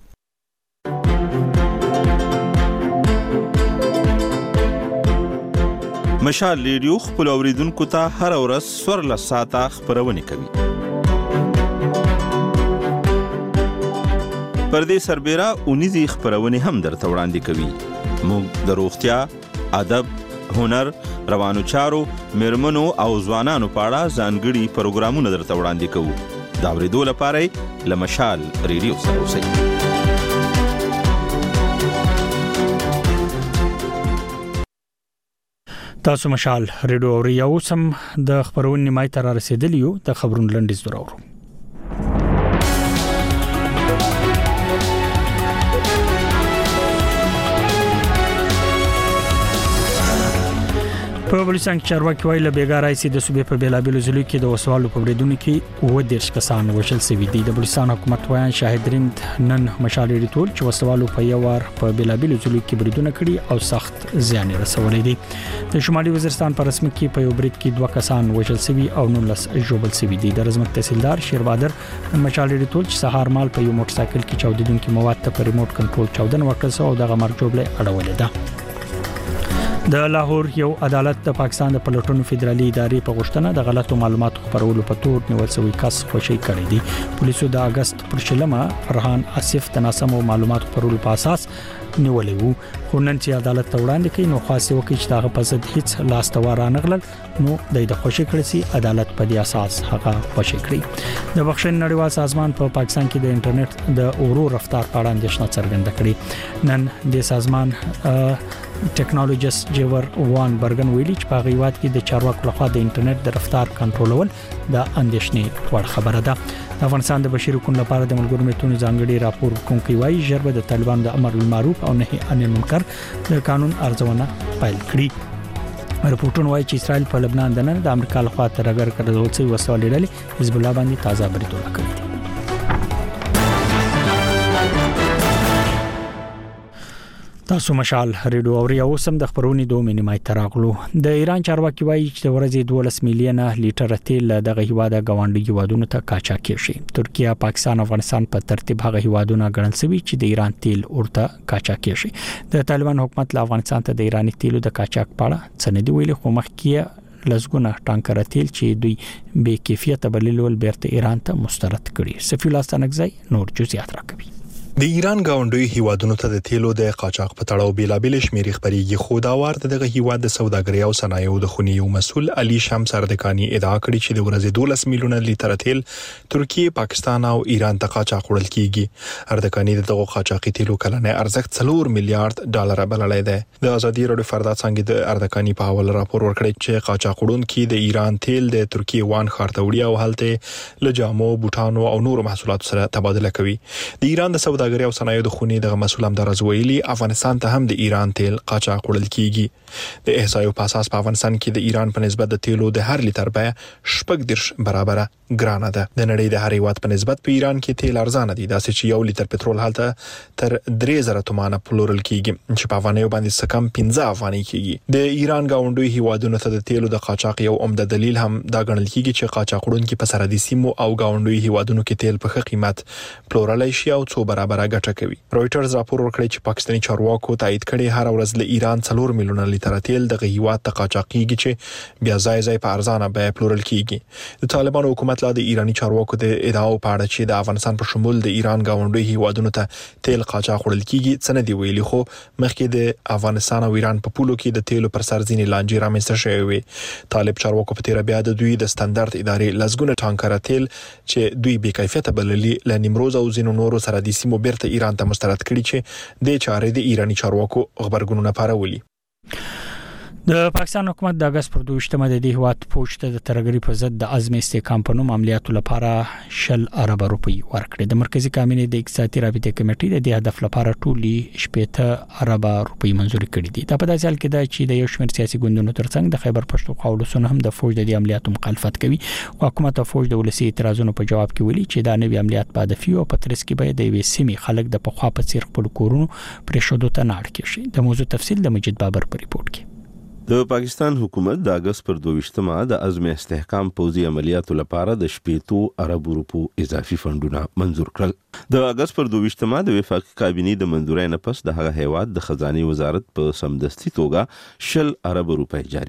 مشال ریډیو خپل اوریدونکو ته هر ورځ سورل ساعته خبرونه کوي. پر دې سربېره اونیزې خپرونې هم درته وړاندې کوي. موږ د روغتیا، ادب، هنر، روانو چارو، میرمنو او ځوانانو په اړه ځانګړي پروګرامونه درته وړاندې کوو. د اورېدو لپاره له مشال ریډیو سره اوسئ. تاسو مشال ریډیو اوري او سم د خبرونې نیمای تر رسیدلی یو د خبرونو لنډیز درو. په بلوچستان کې چارواکي وایي له بیګارای سي د صوبې په بیلابلو ضلعو کې د وسوالو په بریدونو کې اوه دېرش کسان وژل شوي دي. د بلوچستان حکومت وایي شاهدرین نن مشال ریډیو چې وسوالو په یو وار په بیلابلو ضلعو کې بریدونه کړي او سخت زیان رسولي دي. د شمالي وزیرستان په رسمي کې په یو برید کې دوه کسان وژل شوي او نولس ژوبل شوي دي. د رزمک تحصیلدار شیربادر مشال ریډیو چې سهار مال په یو موټر سایکل کې چاودیدونکو مواد ته په ریموټ کنټرول چاودنه وکړه او دغه مرګ جوړه اړولې ده. د لاهور یو عدالت د پاکستان د پلټونو فدرالي ادارې په غوښتنه د غلطو معلوماتو خپرولو په تور نیول شوی کس خوشی کړی دی. پولیسو د اگست پر شلمه فرحان اسف تناسب معلوماتو خپرولو په اساس نیولې وو. خو نن چې عدالت ته وړاندې کړي نو خاصه وکړي چې دغه په ضد هیڅ لاس ته ورانغلل نو د خوشی کړي سي عدالت په دې اساس هغه خوشی کړی. د بخښنې نړیوال سازمان په پا پاکستان کې د انټرنیټ د اورو رفتار په اړه اندېښنه څرګنده کړې. نن د سازمان ټیکنالوژیست جیور وان برګن ویلي چې په غیوات کې د چارواکو لخوا د انټرنیټ د رفتار کنټرولول د اندېښنې وړ خبره ده. افغانستان د بشري حقوقو لپاره د ملګرو ملتونو ځانګړي راپور کوونکی وایي ژر به د طالبانو د امر بالمعروف او نهي عن المنکر د قانون ارزونه پیل کړي. رپورټونه وایي چې اسرائیل په لبنان د نن د امریکا لخوا ترګر کړل شوی وسوالې ډلې حزب الله باندې تازه بریدونه کړي دي. تاسو مشال ریډیو اوري او سم د خبرونې دوه مینیمای تراغلو. د ایران چارواکي وایي چې د ورځې دولس میلیونه لیټر تیل دغه هیواده غونډي هیوادونو ته قاچاق کیږي. ترکیه، پاکستان او افغانستان په ترتیب هغه هیوادونه ګڼل شوي چې د ایران تیل ورته قاچاق کیږي. د طالبان حکومت له افغانستان ته د ایراني تیلو د قاچاق په اړه څه نه دی ویلي، خو مخکې لزګونه ټانکر تیل چې دوی بې کیفیت بللول بیرته ایران ته مسترد کړي. سفیر لاستانګزای نور جزئیات راکوي. د ایران گاونډي هیوادونو ته د تیلو د قاچاق په تړاو بیلابل شمیرې خبريږي. خو دا ورته دغه هیواد د سوداګرۍ او صنایعو د خونی یو مسول علي شمس اردکانی ادعا کړې چې د ورځې دولس میلیونه لیټر تیل ترکیه، پاکستان او ایران ته قاچاق وړل کیږي. اردکانی دغه قاچاقي تیلو کلنې ارزښت څلور میلیارډ ډالر بللای دی. د ازادي راډیو فردا څنګه د اردکانی په حواله راپور ورکړی چې قاچاق وړونکي د ایران تیل د ترکیه وان ښار ته وړي او هلته لجامو، بوټانو او نور محصولاتو سره تبادله کوي. د ایران د سوداګرۍ او صنایعو د خونی دغه مسول هم درز ویلي افغانستان ته هم د ایران تیل قاچاق وړل کیږي. د احصایو په اساس په افغانستان کې د ایران په نسبت د تیلو د هر لیټر بیه شپږ دیرش برابره ګرانه ده. د نړۍ د هر هیواد په نسبت په ایران کې تیل ارزانه دي. دا چې یو لیټر پټرول هلته تر درې زره تومانه پلورل کیږي چې په افغانیو باندې څه کم پنځه افغانۍ کیږي. د ایران گاونډي هیوادونو ته د تیلو د قاچاق یو عمده دلیل هم دا ګڼل کیږي چې قاچاق وړونکي په سرحدي سیمو او گاونډي هیوادونو کې تیل په ښه قیمت پلورلای شي او څو برابره ګټه کوي. رويټرز راپور ورکړی چې پاکستاني چارواکو تایید کړي هر ورځ له ایران څلور میلیونه لیټر تیل دغه هیواد ته قاچاق کیږي چې بیا ځای ځای په ارزانه بیه پلورل کیږي. د طالبان حکومت لا د ایرانی چارواکو د ادعاو په اړه چې د افغانستان په شمول د ایران گاونډي هیوادونو ته تیل قاچاق وړل کیږي څه نه دی ویلي، خو مخکې د افغانستان او ایران په پولو کې د تیلو پر سر ځینې لانجې رامنځته شوې وي. طالب چارواکو په تیر بیا د دوی د ستاندرد ادارې لزګونه ټانکر تیل چې دوی بې کیفیت بللي ل نیمروز او زینو نورو سره د سیمو بیرته ایران ته مسترد کړي چې د چارې د ایرانی چارواکو خبرګونونه پارولي. د پاکستان حکومت د اگست پر دوشتمه د دې هوات پوښتنه د ترګری په ضد د عزم استحکام په نوم عملیاتو لپاره شل ارب روپی ورکړي. د مرکزی کابینې د اقتصادي رابطې کمیټې د دې هدف لپاره ټولي شپږ ارب روپی منزوري کړې دي. دا په داسې حال کې ده چې د یو شمېر سیاسي ګوندونو ترڅنګ د خیبر پښتونخوا ولسونه هم د فوج د دې عملیاتو مخالفت کوي. حکومت او فوج د ولسی اعتراضونو په جواب کې ویلي چې دا نوې عملیات په هدف او په ترڅ کې به د وې سیمې خلک د پخوا په څیر خپل کورونو پرې شودو ته نه اړ کیږي. د موضوع تفصیل د مجید بابر په ریپورت کې. د پاکستان حکومت د اگست پر دویشتمه د عزم استحکام پوځي عملیاتو لپاره د شپږ ارب روپو اضافي فندونه منزور کړل. د اگست پر دویشتمه د وفاقي کابینې د منزورۍ نه پس د هغه هیواد د خزانه وزارت په سمدستي توګه شل ارب روپۍ جاری کړې.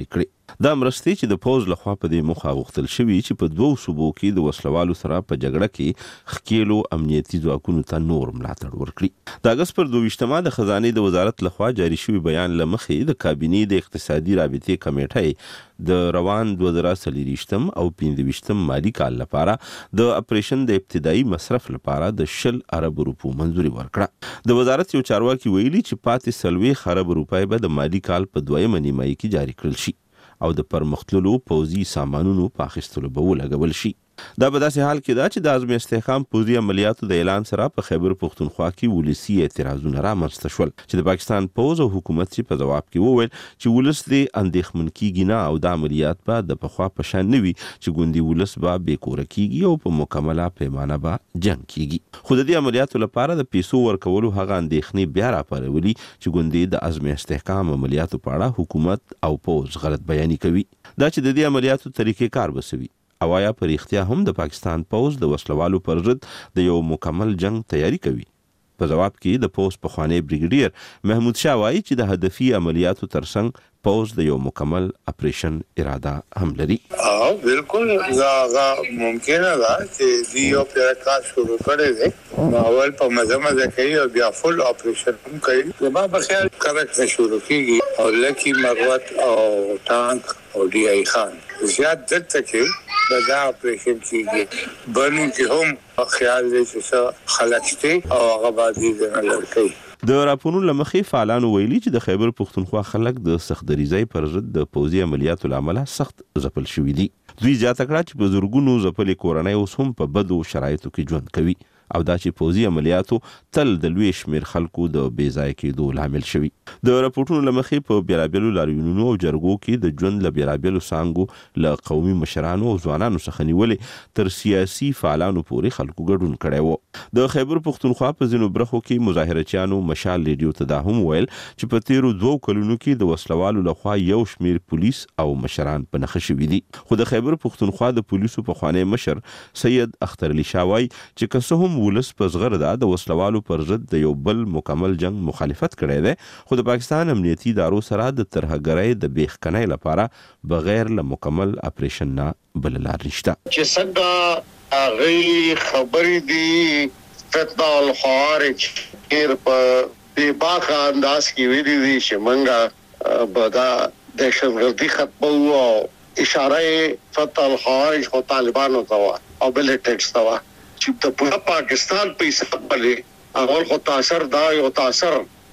دا مرستې چې د پوز لخوا په دې مخه غوښتل شوی چې په دوو صوبو کې د وسلوالو سره په جګړه کې خکېلو امنیتي ځواکونو ته نور ملاتړ ورکړي. د اگست پر دویشتمه د خزانې د وزارت لخوا جاری شوی بیان لمخې د کابینې د اقتصادي رابطې کمیټې د روان دوه زره څلرویشتم او پنځه ویشتم مالي کال لپاره د اپریشن د ابتدایي مصرف لپاره د شل ارب روپو منځوري ورکړه. د وزارت یو چارواکي ویلي چې پاتې څلوېښت ارب روپۍ به د مالي کال په دویمه نیمایي کې جاری کړل شي او د پرمختللو پوځي سامانونو په اخیستلو به ولګول شي. دا په داسې حال کې دا چې د عزم استحکام پوځي عملیاتو د اعلان سره په خیبر پښتونخوا کې ولسي اعتراضونه رامنځته شول چې د پاکستان پوځ او حکومت چې په جواب کې وویل چې ولس دې اندېښمن کیږي نه او د عملیات به د پخوا په شان نه وي چې ګوندي ولس به بې کوره کیږي او په مکمله پیمانه به جنګ کیږي. خو د دې عملیاتو لپاره د پیسو ورکولو هغه اندېښنې بیا راپارولي چې ګوندي د عزم استحکام عملیاتو په اړه حکومت او پوځ غلط بیاني کوي. دا چې د دې عملیاتو طریقې کار بسوي او آیا پر اختیا هم د پاکستان پوز د وسلوالو پر ضد د یو مکمل جنگ تیاری کوي؟ په جواب کې د پوز پخوانی بریګیډیر محمود شاه وایي چې د هدفي عملیاتو ترڅنګ پوز د یو مکمل اپریشن اراده هم لري. او بالکل دا ممکنه ده چې دی یو پریکار شروع کړي دي اول په مزه مزه کوي او بیا فل اپریشن هم کوي. زما په خیال کارک شروع کیږي او لکی مروت او ټانک او ډي آی خان زیات دلته کې دا اپریشن کیږي. بنو کې هم خیال دی چې خلک شته او هغه باندې نه لړکي. د راپورونو لمخې فعالانو ویلي چې د خیبر پښتونخوا خلک د سختدریزۍ پر ضد د پوځي عملیاتو لامل سخت ځپل شوي دي. دوی زیاته کړه چې په زورګونو ځپلې کورنۍ اوس هم په بدو شرایطو کې ژوند کوي او دا چې پوځي عملیاتو تل د لوی شمیر خلکو د بې ځای کېدو لامل شوي. د راپورونو لمخې په بیلابیلو لاریونونو او جرګو کې د ژوند له بیلابیلو څانګو له قومي مشرانو او ځوانانو څخه نیولې تر سیاسي فعالانو پورې خلکو ګډون کړی و. د خیبر پښتونخوا په ځینو برخو کې مظاهرچیانو مشال ریډیو ته دا هم ویل چې په تیرو دوو کلونو کې د وسلوالو لخوا یو شمیر پولیس او مشران په نښه شوي دي. خو د خیبر پښتونخوا د پولیسو پخوانی مشر سید اختر علي شاه وایي چې که څه هم ولس په زغره ده د وسلوالو پر ضد د یو بل مکمل جنگ مخالفت کړی دی خو د پاکستان امنیتي ادارو سره د ترهګرۍ د بیخکنۍ لپاره بغیر له مکمل اپریشن نه بل لار نشته. چې څنګه هغه خبرې دي فتنه الخوارج ډېر په بې باکه انداز کې ویلي دي چې موږ به دا دهشتګردي ختموو او اشاره فتنه الخوارج خو طالبانو ته وه او ملیټنټس ته وه چې د پوره پاکستان په حساب باندې اول خو تاثر دا یو تاثر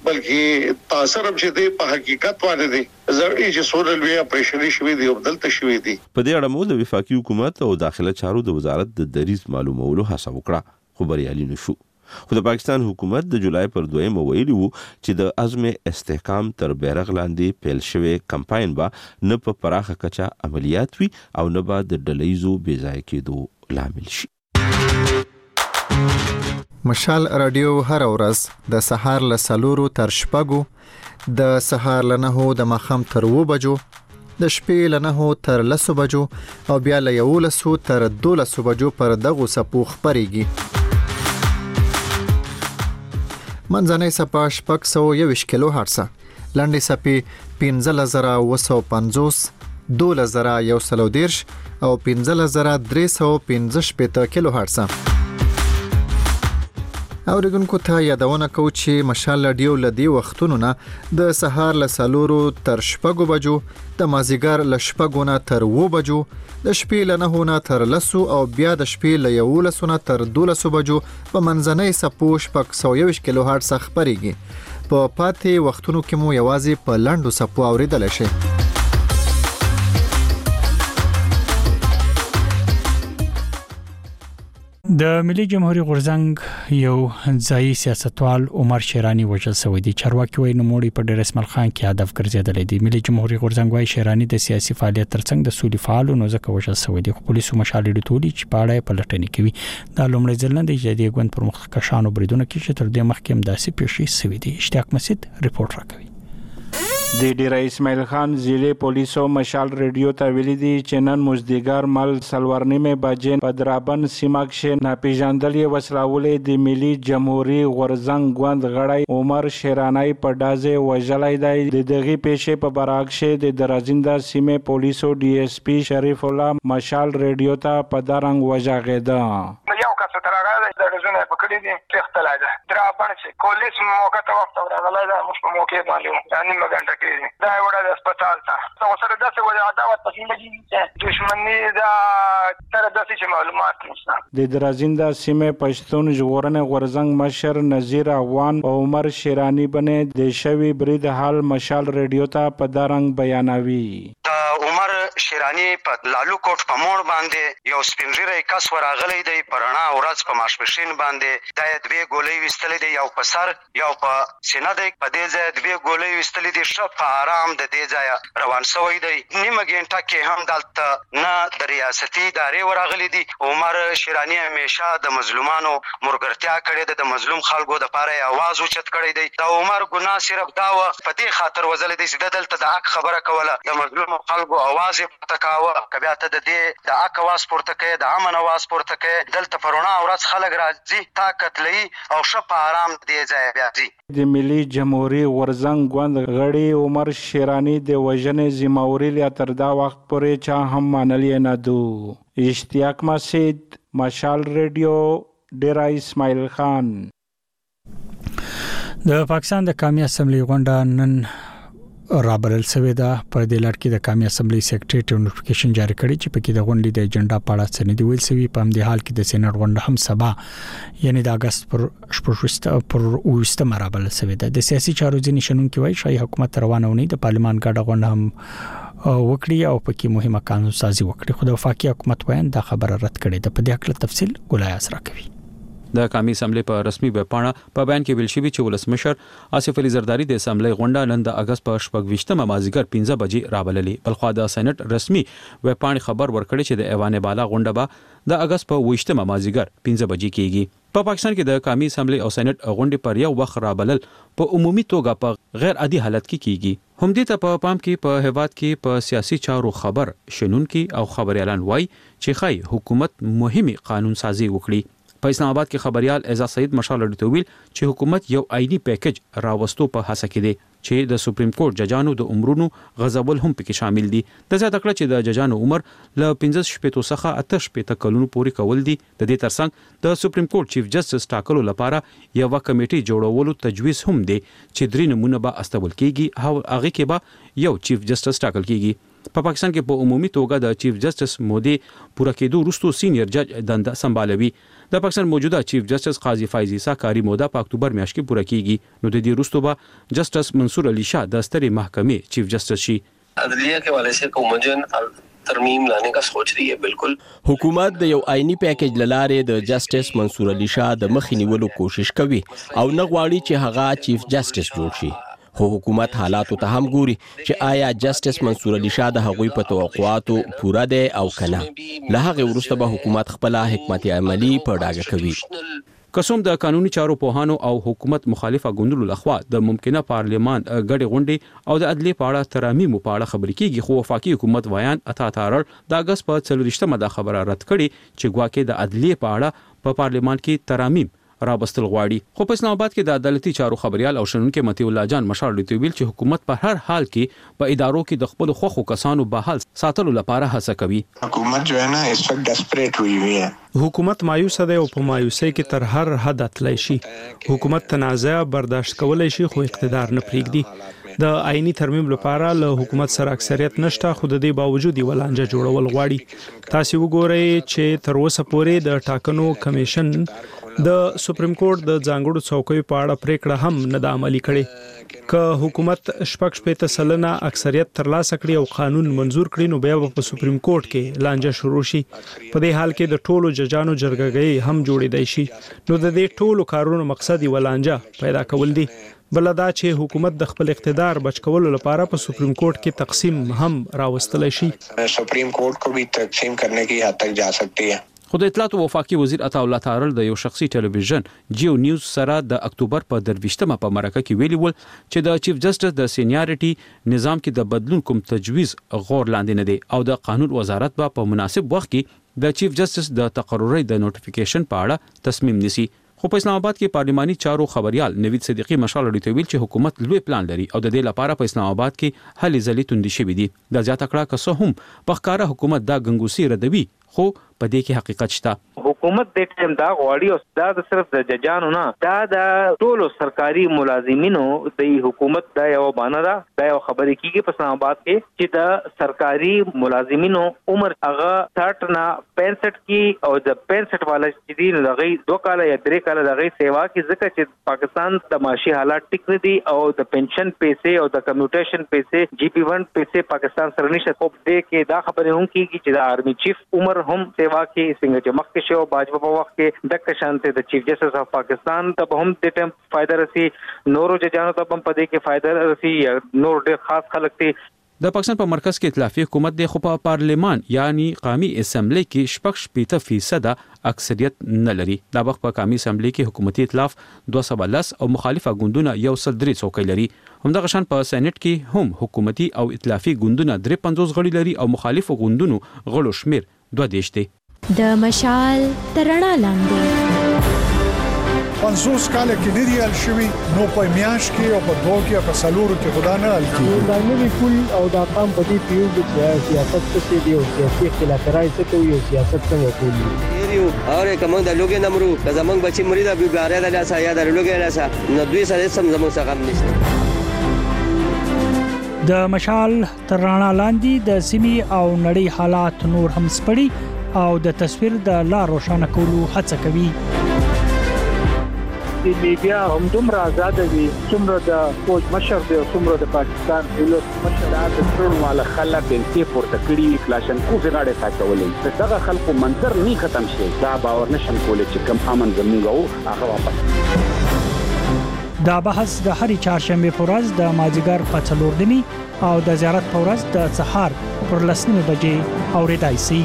بلکې تاثر هم چې دی په حقیقت باندې دی ضروري چې سول لوی اپریشن شوی دی او دلته شوی دی. په دې اړه مو د وفاقي حکومت او داخله چارو د وزارت د دریز معلومولو هڅه وکړه خو بریالي نشو. خو د پاکستان حکومت د جولای پر دویمه ویلي وو چې د عزم استحکام تر بیرغ لاندې پیل شوی کمپاین به نه په پراخه کچه عملیات وي او نه به د ډلهیزو بې ځای کېدو لامل شي. مشال رادیو هر ورځ د سهار له څلورو تر شپږو د سهار له نهو د ماښام تر اووه بجو د شپې له نهو تر لسو بجو او بیا له یولسو تر دولسو بجو پر دغو څپو خپرېږي. منځنۍ څپه شپږ سوه یوویشت کیلو هرڅه، لنډې څپې پنځلس زره اووه سوه پنځوس، دولس زره یو سل او دېرش او پنځلس زره درې سوه پنځه شپېته کیلو هرڅه. اوریدونکو ته یادونه کوو چې مشال رادیو له دې وختونو نه د سهار له څلورو تر شپږو بجو، د مازدیګر له شپږو نه تر اووه بجو، د شپې له نهو نه تر لسو او بیا د شپې له یولسو نه تر دولسو بجو په منځنۍ څپو شپږ سوه یوویشت کیلو هرڅه خپرېږي. په پاتې وختونو کې مو یوازې په لنډو څپو اوریدلی شئ. د ملي جمهوریت غورځنګ یو ځایي سیاستوال عمر شیرانی وژل شوی دی. چارواکي وایي نوموړی په ډېر اسماعیل خان کې هدف ګرځېدلی دی. ملي جمهوریت غورځنګ وایي شیرانی د سیاسي فعالیت ترڅنګ د سولې فعال نو ځکه وژل شوی دی. خو پولیسو مشال ډیټولي چې په اړه پلټنې کوي. دا لومړی ځل نه دی چې د ګوند پر مخکښانو بریدونه کوي چې تر دې مخکې هم داسې پیښې شوې دي. اشتیاق مسعود ریپورت راکوي. د ډیر اسماعیل خان ضلع پولیسو مشال ریډیو ته ویلي دي چې نن مزدګار مل سلورنیمه بجې په درابن سیمه کې ناپېژندلې وسلهولې د ملي جمهوریت غورزنګ ګوند غړی عمر شیرانی په ډازې وژلای دی. د دغه پیښې په برعکس د درازینده سیمه پولیسو ډي اس پی شریف الله مشال ریډیو ته په دارنګ وژغېده. یو کس تر هغه د رزونه په کړي دي اختلاف ده درابن چې پولیس موقع ته وخت ورغلای دا مش په موقع باندې یعنی مګنټه کې دا وړه د هسپتال ته نو سره داسې وجه عداوت پسې لګي چې دښمنی دا تر داسې چې معلومات نشته. د درازینده سیمه پښتون ژغورنې غورزنګ مشر نذیر افغان او عمر شیرانی بنه د شوی برید حال مشال ریډیو ته په دارنګ بیانوي. د عمر شیرانی په لالو کوټ په موړ باندې یو سپینږیری کس ورغلی دی پرانا ورځ په ماشپښین باندې د دوی ګولې وستلې دی یو په سر یو په سینه دی په دې ځای دوی ګولې وستلې دي شپ په آرام د دې ځای روان شوی دی. نیمه ګنټه کې هم دلته نه د ریاستي ادارې ورغلي دي. عمر شیرانی همیشه د مظلومانو مرګرتیا کړې ده د مظلوم خلکو د پاره आवाज اوچت کړی دی. د عمر ګناه صرف دا و په دې خاطر وزل دي چې دلته د حق خبره کوله د مظلوم خلکو आवाज پورته کاوه کبه ته د دې د حق आवाज پورته کوي د امن आवाज پورته کوي دلته پرونا اورز خلک راځي طاقت لې او شپ آرام دی ځای بیا ځي. د ملي جمهوریت غورزنګ ګوند غړي عمر شیرانی د وژنې ذمہواری لا تر دا وخت پورې چا هم منلې نه دو. اشتیاق مسجد مشال ریډیو ډیرا اسماعیل خان. د پاکستان د قومي اسمبلی غونډه نن رابرل سوي دا په دې لړ کې د قومي اسمبلی سیکریټری نوټیفیکیشن جاری کړی چې پکې د غونډې د ایجنډا په اړه څه نه دی ویل سوي. په همدې حال کې د سېنات غونډه هم سبا یعنی د اگست پر شپږ پر اوسته مرابل سوي ده. د سیاسي چارو ځینې شنونکو وایي شای حکومت روانه ونی د پارلمان ګډه غونډه هم وکړي او پکې مهمه قانون سازي وکړي. خو د وفاقي حکومت وایي دا خبره رد کړي ده. په دې اړه تفصیل ګولای اسرا کوي. د قومي اسمبلی په رسمي ویب پاڼه په بیان کې ویل شوی چې ولسمشر آصف علي زرداری د اسمبلی غونډه نن د اگست په شپږ مازیګر پنځه بجې رابللې. بلخو د سېنات رسمي ویب پاڼه خبر ورکړي چې د ایوان بالا غونډه به د اگست په ویشتمه مازیګر پنځه بجې کېږي. په پاکستان کې د قومي اسمبلی او سېنات غونډې پر یو وخت رابلل په عمومي توګه په غیر عادي حالت کې کیږي. هم دې ته په پام کې په هیواد کې په سیاسي چارو خبر شنونکي او خبريالان وایي چې خای حکومت مهمه قانون سازي وکړي. په اسلام آباد کې خبريال اعزاز سعید مشال لټویل چې حکومت یو آئینی پیکج راوستو په هڅه کې دی چې د سپریم کورټ ججانو د عمرونو غزول هم پکې شامل دي. د زیاته کړه چې د ججانو عمر له پنځه شپږ څخه اته شپږ کلونو پورې کول دي. د دې ترڅنګ د سپریم کورټ چیف جسټس ټاکلو لپاره یو کمیټي جوړولو تجویز هم دی چې درې نمونه به استول کیږي او هغه کې به یو چیف جسټس ټاکل کیږي. په پا پاکستان کې په عمومي توګه د چیف جسټس مودي پوره کېدو وروسته سینیئر جج دنده سمبالوي. د پاکستان موجوده چیف جسټس قاضي فایز عیسی کاری موده په اکتوبر میاشت کې پوره کیږي. نو د دې وروسته به جسټس منصور علي شاه د سترې محکمې چیف جسټس شي. عدلیه के वाले से कोमजन ترمیم لانے کا سوچ رہی ہے. بالکل حکومت د یو آئینی پیکج لاره د جسټس منصور علي شاه د مخې نیولو کوشش کوي او نه غواړي چې هغه چیف جسټس جوړ شي. خو حکومت حالاتو ته هم ګوري چې آیا جسټس منصور علي شاه د هغوی په توقعاتو پوره دی او کنه. له هغه وروسته به حکومت خپل حکمت عملی په ډاګه کوي. قسم د قانوني چارو پوهانو او حکومت مخالفه ګوندونو لخوا د ممکنه پارلیمان غړي غونډې او د عدلیې په اړه ترامیم په اړه خبرې کیږي. خو وفاقي حکومت وایان اتا تارل د اگست په څلورشتمه د خبره رد کړي چې ګواکې د عدلیې په اړه په پارلیمان کې ترامیم رابستل غواړي. خو په اسلام آباد کې د عدالتي چارو خبريال او شنونکو متي الله جان مشال لټویل چې حکومت په هر حال کې په ادارو کې د خپل خوخو کسانو بحال ساتلو لپاره هڅه کوي. حکومت جو ہے نا اس وقت ډیسپریټ ہوئی ہوئی ہے. حکومت مایوس ده او په مایوسۍ کې تر هر حد اتلی شي. حکومت تنازع برداشت کولای شي خو اقتدار نه پریږدي. د آئینی ترمیم لپاره له حکومت سره اکثریت نشته خو د دې باوجود ولانجه جوړول غواړي. تاسو وګورئ چې تر اوسه پورې د ټاکنو کمیشن د سپریم کورټ د ځانګړو څوکیو په اړه پریکړه هم نه د عملي کړي. که حکومت شپږ شپږ سلنه اکثریت ترلاسه کړي او قانون منزور کړي نو بیا په سپریم کورټ کې لانجه شروع شي. په دې حال کې د ټولو ججانو جرګهګۍ هم جوړېدای شي. نو د دې ټولو کارونو مقصد یې ولانجه پیدا کول دي. بل دا چې حکومت د خپل اقتدار بچ کولو لپاره په سپریم کورټ کې تقسیم هم راوستل شي. سپریم کورټ کو بھی تقسیم کرنے کی حد تک جا سکتی ہے. خو د اطلاعات او وفاقي وزیر عطا الله تارل د یو شخصي ټلویزیون جیو نیوز سره د اکتوبر په درویشتمه په مرکه کې ویلي ول چې د چیف جسټس د سینیارټي نظام کې د بدلون کوم تجویز غور لاندې نه دی او د قانون وزارت به په مناسب وخت کې د چیف جسټس د تقرري د نوټیفیکیشن په اړه تصمیم نیسي. خو په اسلام آباد کې پارلماني چارو خبريال نوید صدیقی مشال اړیته ویل چې حکومت لوی پلان لري او د دې لپاره په اسلام آباد کې هلي ځلې توندې شوې دي. د زیاته کړه که څه هم په ښکارا حکومت دا ګنګوسي ردوي خو په دې کې حقیقت شته. حکومت د ټیم دا غواړي او دا د صرف د ججانو نه دا د ټولو سرکاري ملازمینو د حکومت دا یو باندې دا, دا یو خبرې کیږي په اسلام آباد کې چې د سرکاري ملازمینو عمر هغه ساٹھ نه پینسٹھ کې او د پینسٹھ والا چې دي د غي دوه کال یا درې کال د غي سیوا کې ځکه چې پاکستان د معاشي حالات ټیک نه دي او د پنشن پیسې او د کمیوټیشن پیسې جی پی ون پیسې پاکستان سره نشته. په دې کې دا خبره هم کیږي چې د آرمی چیف عمر هم سیوا کې څنګه چې مخکې شو باجوه په وخت کې د کشانته د چیف جسټس اف پاکستان ته هم د ټیم فائدہ رسی نورو ججانو ته هم پدې کې فائدہ رسی نور ډېر خاص خلک دي. د پاکستان په مرکز کې ائتلافي حکومت د خو په پارلمان یعنی قومي اسمبلی کې شپږ شپږ فیصد اکثریت نه لري. د وخت په قومي اسمبلی کې حکومتي ائتلاف دوه سوه لس او مخالفه ګوندونه یو سل درې څوکۍ لري. همدغه شان په سېنات کې هم حکومتي او ائتلافي ګوندونه درې پنځوس غړي لري او مخالفو ګوندونو غړو شمیر دوه دیش دی. د مشال ترڼا لاندې پنځوس کال کې نه دی ال شوی نو په میاش کې او په دوه کې په سلورو کې خدا نه ال کې دا نه کول او دا قام په دې پیو د سیاست څخه دی او سیاسي اختلاف راځي ته یو سیاست څنګه کوي یو اور کوم د لوګي نمرو د زمنګ بچی مرید ابي غاره د لاسه یا د لوګي لاسه نو دوی سره سم زموږ څخه نشته. د مشال ترڼا لاندې د سیمي او نړۍ حالات نور هم سپړي او د تصویر د لا روښانه کولو هڅه کوي. د میډیا هم دومره آزاد دي څومره د فوج مشر دی او څومره د پاکستان پولیس مشر د ټول مال خلک د پورته کړي کلاشن کوفي غاړه ساتولې دغه خلکو منظر نه ختم شي دا باور نشم کولای چې کم امن زموږ او هغه واپس. دا بحث د هرې چهارشنبه په ورځ د مازیګر په څلور نیمې او د زیارت په ورځ د سهار پر لس نیمې بجې اورېدای شي.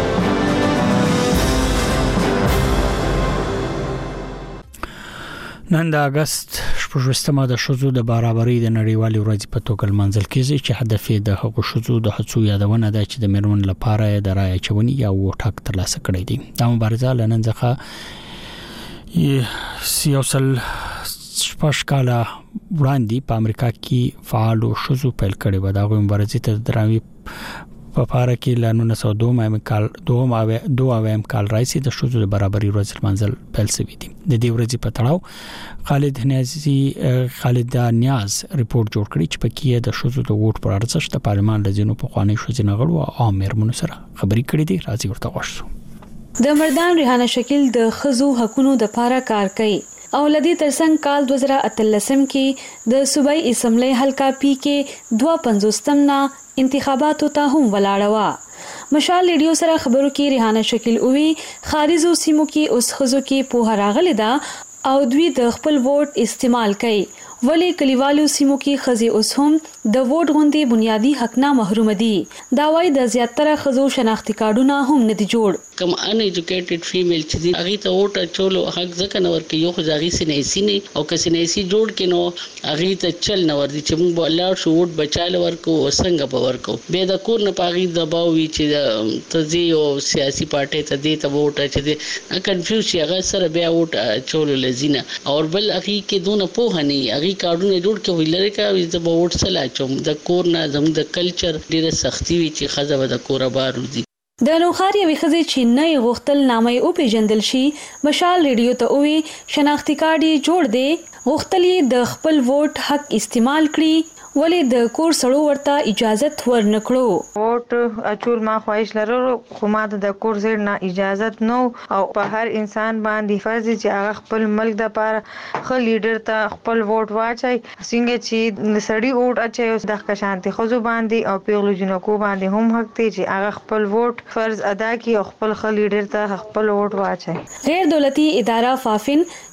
نن د اگست شپږمه د شذو د برابرۍ د نړیوالې ورځې په توګه لمانځل کیږي چې هدف یې د هغو شذو د هڅو یادونه ده چې د میرمن لپاره د رایه چونی یا ووټ حق ترلاسه کړی دی. دا مبارزه لنن ځخه سیاسل شپږ کاله وړاندې په امریکا کې فعالو شذو پیل کړي و. دا مبارزه ته درامي په پاره کې ل نولس سوه دوه مې کال دوه دوه مې کال راځي د شذو د برابرۍ ورځ لمانځل پیل شوی دی. د دې ورځې په تړاو خالد نیازي خالد نیاز ریپورت جوړ کړی چې پکې د شذو د ووټ پر ارزښت د پارلمان لزینو په خواني شذینه غړو او عامر منصر خبري کړې دي. راځي ورته وښو. د مردان ریحانه شکل د خزو حقونو د پاره کار کوي او لدی ترڅنګ کال دوه زره اتلسم کې د صوبایي اسمبلی حلقہ پی کې دوه پنځوستم نا انتخاباتو ته هم ولاړه. مشال ریډیو سره خبرو کې ریحانه شکل اووی خارجو سیمو کې اوس خزو کې په راغلی دا او دوی د خپل ووټ استعمال کوي ولی کلیوالو سیمو کې خزي اوس هم د ووټ غوندي بنیادی حق نه محروم دي. دا وايي د زیاتره خزو شناختی کارډونه هم نه دي جوړ. کم ان ایجوکیټډ فیمیل چې دي هغه ته ووټ چولو حق ځکه نور کې یو خزاغي سینې سینې او کسې نه سي جوړ کینو هغه ته چل نور دي چې موږ الله شو ووټ بچاله ورکو او څنګه به ورکو به د کور نه پاغي دباو وی چې تزي او سیاسي پارټي ته دي ته ووټ چې دي کنفیوز شي هغه سره بیا ووټ چولو لزینه او بل هغه کې دونه پوه نه هغه کارونه جوړ کې ویلره کا د ووټ سلا چوم د کور نه زم د کلچر ډیره سختي وی چې خزه د کور بارو دي. د نوخار یوې ښځې چې نه غوښتل نامې او پیژندل شي مشال ریډیو ته وی شناختی کارت جوړ دی غوښتل د خپل ووټ حق استعمال کړي ولې د کور سړو ورته اجازه ورنکړو. ووټ اچول ما خواهش لرو خو ما د کور زیر نه اجازه نو او په هر انسان باندې فرض چې هغه خپل ملک د پاره خل لیډر ته خپل ووټ واچي څنګه چې سړی ووټ اچي اوس د کشانتي خزو باندې او پیغلو جنکو باندې هم حق دی چې هغه خپل ووټ فرض ادا کړي او خپل خل لیډر ته خپل ووټ واچي. غیر دولتي اداره فافن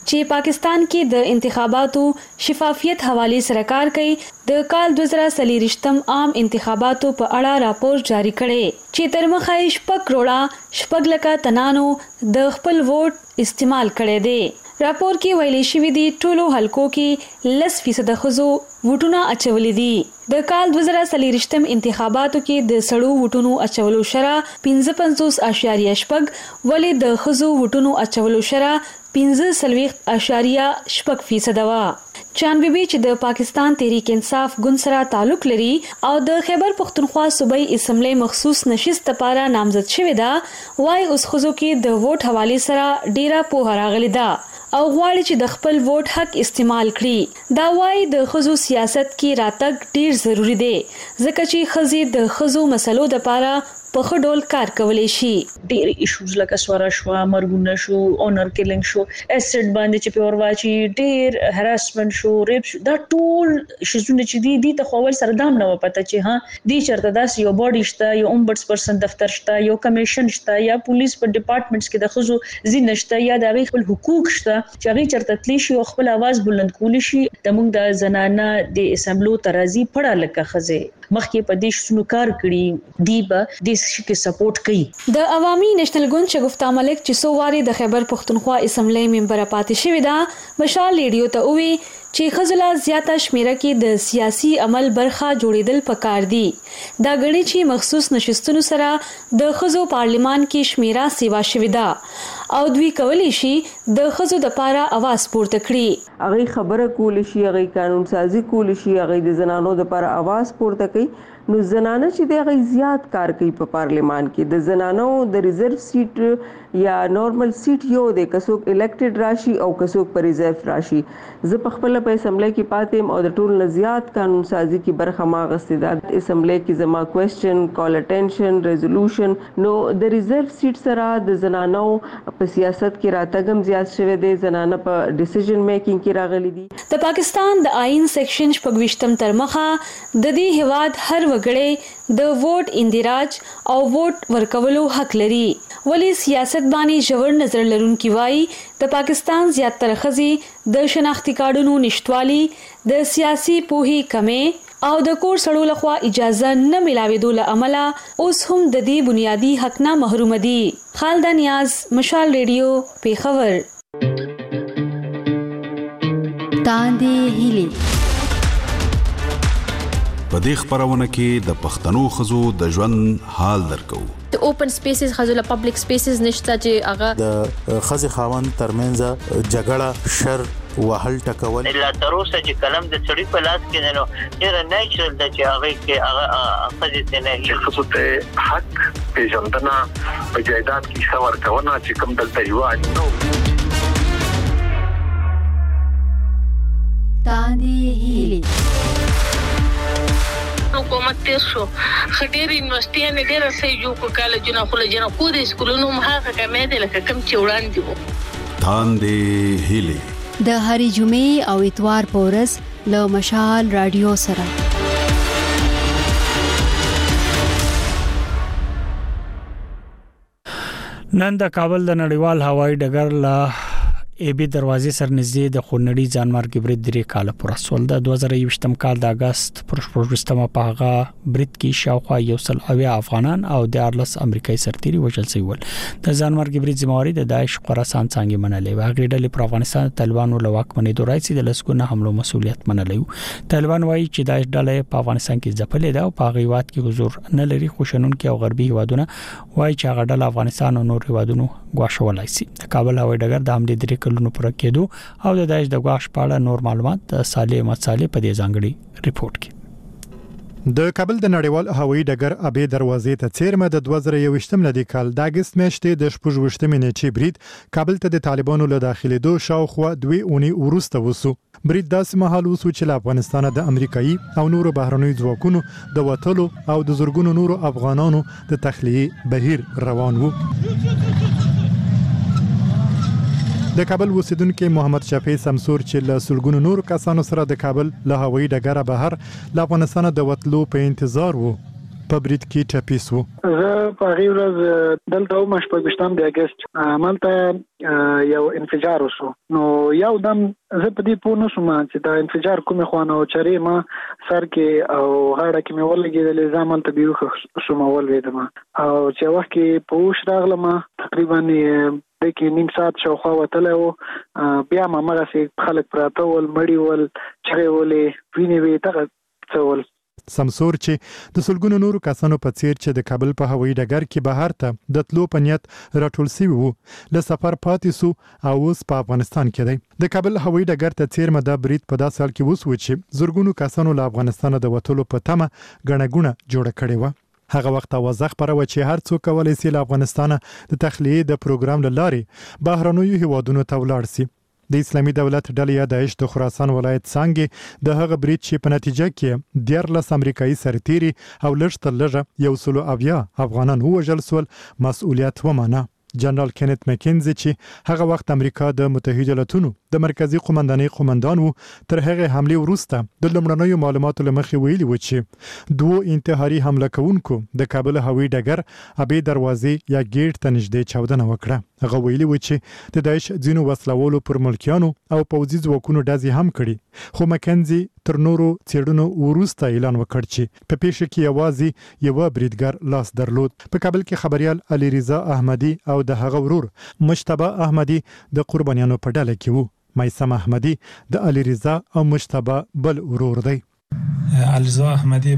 چې پاکستان کې د انتخاباتو شفافیت حواله سره کار کوي د کال دوه زره څلور عام انتخاباتو په اړه راپور جاری کړي چې تر مخه شپږ کروڑه شپږ لکه تنانو د خپل ووټ استعمال کړي دي. راپور کې ویلي شوی دی ټولو حلقو کې لس فیصد خزو ووټونه اچولې دي. د کال دوه زره څلور انتخاباتو کې د سړو ووټونو اچولو شرح پنځه پنځوس اعشاریه شپږ ولې د خزو ووټونو اچولو شرح پنځه څلوېښت اعشاریه شپږ فیصد وا. چانبیبي چې د پاکستان تحریک انصاف ګوند سره تعلق لري او د خیبر پختونخوا صوبایي اسمبلی مخصوص نشست لپاره نامزد شوی دا وای اوس خزو کې د ووټ حواله سره ډیره په راغلی دا او غواړي چې د خپل ووټ حق استعمال کړي. دا وای د خزو سیاست کې راتګ ډیر ضروری دی ځکه چې خزي د خزو مسلو لپاره په خډول کار کولای شي. ډیر ایشوز لکه سوارا شو، مرګونه شو، اونر کیلینګ شو، اسټ باندې چې په ورواچی ډیر هراسمنت شو، ریپ شو، دا ټول شزونه چې دي دي ته خپل سره دام نه پته چې ها دي چرته داس یو باډي شته، یو اومبډس پرسن دفتر شته، یو کمیشن شته، یا پولیس په ډپارټمنټس کې د خزو زین نشته، یا د خپل حقوق شته چې هغه چرته تلی شي او خپل आवाज بلند کولی شي. د موږ د زنانه د اسمبلو ترازی پړه لکه خزه مخکې په دې شنو کار کړی دی به د شي کې سپورټ کوي. د عوامي نېشنل ګوند شګفتا ملک چې سو واري د خیبر پختونخوا اسمبلی ممبر پاتې شوی دا مشال ریډیو ته وی چې خزلا زیاته شمیره کې د سیاسي عمل برخه جوړیدل پکار دي. دا غړي چې مخصوص نشستونو سره د خزو پارلیمان کې شمیره سیوا شوی دا او دوی کولی شي د خزو د پاره आवाज پورته کړي. هغه خبره کولی شي، هغه قانون سازي کولی شي، هغه د زنانو د پاره आवाज پورته کوي. نو زنانه چې د هغه زیات کار کوي په پارلیمان کې د زنانو د ریزرو سیټ یا نورمال سیټ یو د کسوک الیکټډ راشي او کسوک پر ریزرو راشي. زه په خپل په اسمبلی کې پاتم او د ټول نزيات قانون سازي کې برخه ما غستې ده. اسمبلی کې زما کوېسچن، کال اټینشن، ریزولوشن. نو د ریزرو سیټ سره د زنانو په سیاست کې راتګم زیات شوه دي، زنانه په ډیسیژن میکینګ کې راغلي دي. د پاکستان د آئین سیکشن شپږ تر مخه د دې هواد هر وګړی د ووټ اندراج او ووټ ورکولو حق لري. ولی سیاست باندې ژور نظر لرونکي وایي د پاکستان زیاتره خزي د شناختی کارډونو نشټوالي، د سیاسي پوهې کمې او د کور سړو لخوا اجازه نه ملاوېدو له امله اوس هم د دې بنیادی حق نه محروم دي. خالد نیاز، مشال ریډیو، پیښور. تاندې هیلي په دې خبرونه کې د پښتنو خزو د ژوند حال درکو. د اوپن سپیسز خزو له پبلک سپیسز نشته چې هغه د خزي خاوند ترمنځ جګړه، شر، وهل ټکول لا تر اوسه چې کلم د چړي په لاس کې نو ډېر نیچرل د چې هغه کې هغه خزي ته نه خصوص ته حق پیژندنه په جایداد کې څور کونه چې کوم دلته یو نو تاندې هیلي حکومت تیر شو خډيري یونیورسيټي ډېر سې جو کو کالجونه خو له جنا کو د سکولونو مخه کمې دي لکه کم چې وړاندې وو. تاندې هیلي د هرې جمعې او اتوار په ورځ له مشال رادیو سره. نن د کابل د نړیوال هوایي ډګر له ای بي دروازې سر نږدې د خونړي ځانمرګ برید درې کال پوره سول. د دوه زره یوویشتم کال د اگست پر شپږمه په هغه برید کې شاوخوا یو سل اویا افغانان او د ارلس امریکایي سرتیري وژل شوي ول. د ځانمرګ برید ذمہواری د داعش خراسان څنګه منلې و. هغه ډلې پر افغانستان طالبانو له واکمنۍ دوه راځي د لسګونه حملو مسولیت منلې. طالبان وایي چې داعش ډلې په افغانستان کې ځپلې ده او په غیوات کې حضور نه لري. خوشنونکو او غربي هوادونه وایي چې هغه ډله افغانستان او نور هوادونو غواړي شي. د کابل هوایي ډګر د حملې درې کلونو پر کېدو او د داعش د غواش په اړه نور معلومات د صالح مصالح په دې ځانګړي ریپورت کې. د کابل د نړیوال هوایي ډګر ابي دروازې ته څیرمه د دوه زره یوویشتم لدی کال د اگست میاشتې د شپږویشتمې نیټې برید کابل ته د طالبانو له داخلي دو شاوخوا دوی اونۍ وروسته وسو. برید داسې مهال وسو چې له افغانستان د امریکایي او نورو بهرنیو ځواکونو د وټلو او د زورګونو نورو افغانانو د تخلیه بهیر روان وو. د کابل اوسیدونکو محمد شفیع سمسور چې له سلګونو نور کسانو سره د کابل له هوایي ډګر بهر له افغانستان د وټلو په انتظار وو په برید کې ټپي شو. زه په هغه ورځ دلته وم شپږم د اگست عملته یو انفجار وشو. نو یو دم زه په دې پوه نشوم چې دا انفجار کومه خوانه او چرې ما سر کې او غاړه کې مې ولګېدل. ځامن ته بیوخ شوم ولوېدم او چې وخت کې پوښ راغلم تقریبا د کې نیم ساعت شاوخوا وتلی و. بیا ما همغسې خلک پراته ول، مړي ول، چغې ولې، وینې وې، دغه څه ول. سمسور چې د سلګونو نورو کسانو په څیر چې د کابل په هوایي ډګر کې بهر ته د تلو په نیت راټول شوي وو له سفر پاتې سو او اوس په افغانستان کې دی. د کابل هوایي ډګر ته څیرمه دا برید په داسې حال کې وسو چې زرګونو کسانو له افغانستان د وتلو په تمه ګڼه ګوڼه جوړه کړې وه. هغه وخت اوازه خبره و چې هر څوک کولی شي له افغانستان د تخلیې د پروګرام له لارې بهرنیو هیوادونو ته ولاړ شي. د اسلامي دولت ډلې یا داعش د خراسان ولایت څنګه د هغه برید چې په نتیجه کې دیارلس امریکایي سرتیري او لږ تر لږه یو سلو اویا افغانان ووژل سول مسؤلیت ومانه. جنرال کینت مکینزي چې هغه وخت امریکا د متحده ایالاتونو د مرکزی قومندانۍ قومندان وو تر هغه حمله وروسته د لمړنیو معلوماتو لمخې ویلي و چې دوه انتحاري حمله کوونکو د کابل هوایي ډګر ابي دروازې یا ګیټ ته نږدې چاودنه وکړه. هغه ویلي و چې د داعش ځینو وسلوالو پر ملکیانو او پوځي ځواکونو ډزې هم کړي. خو مکینزي تر نورو څېړنو وروسته اعلان وکړ چې په پیښه کې یوازې یو بریدګر لاس درلود. په کابل کې خبريال علي رضا احمدي او د هغه ورور مجتبی احمدي د قربانیانو په ډله کې وو. مایسم احمدي د علي رضا او مجتبی بل ورور دی. علي رضا احمدي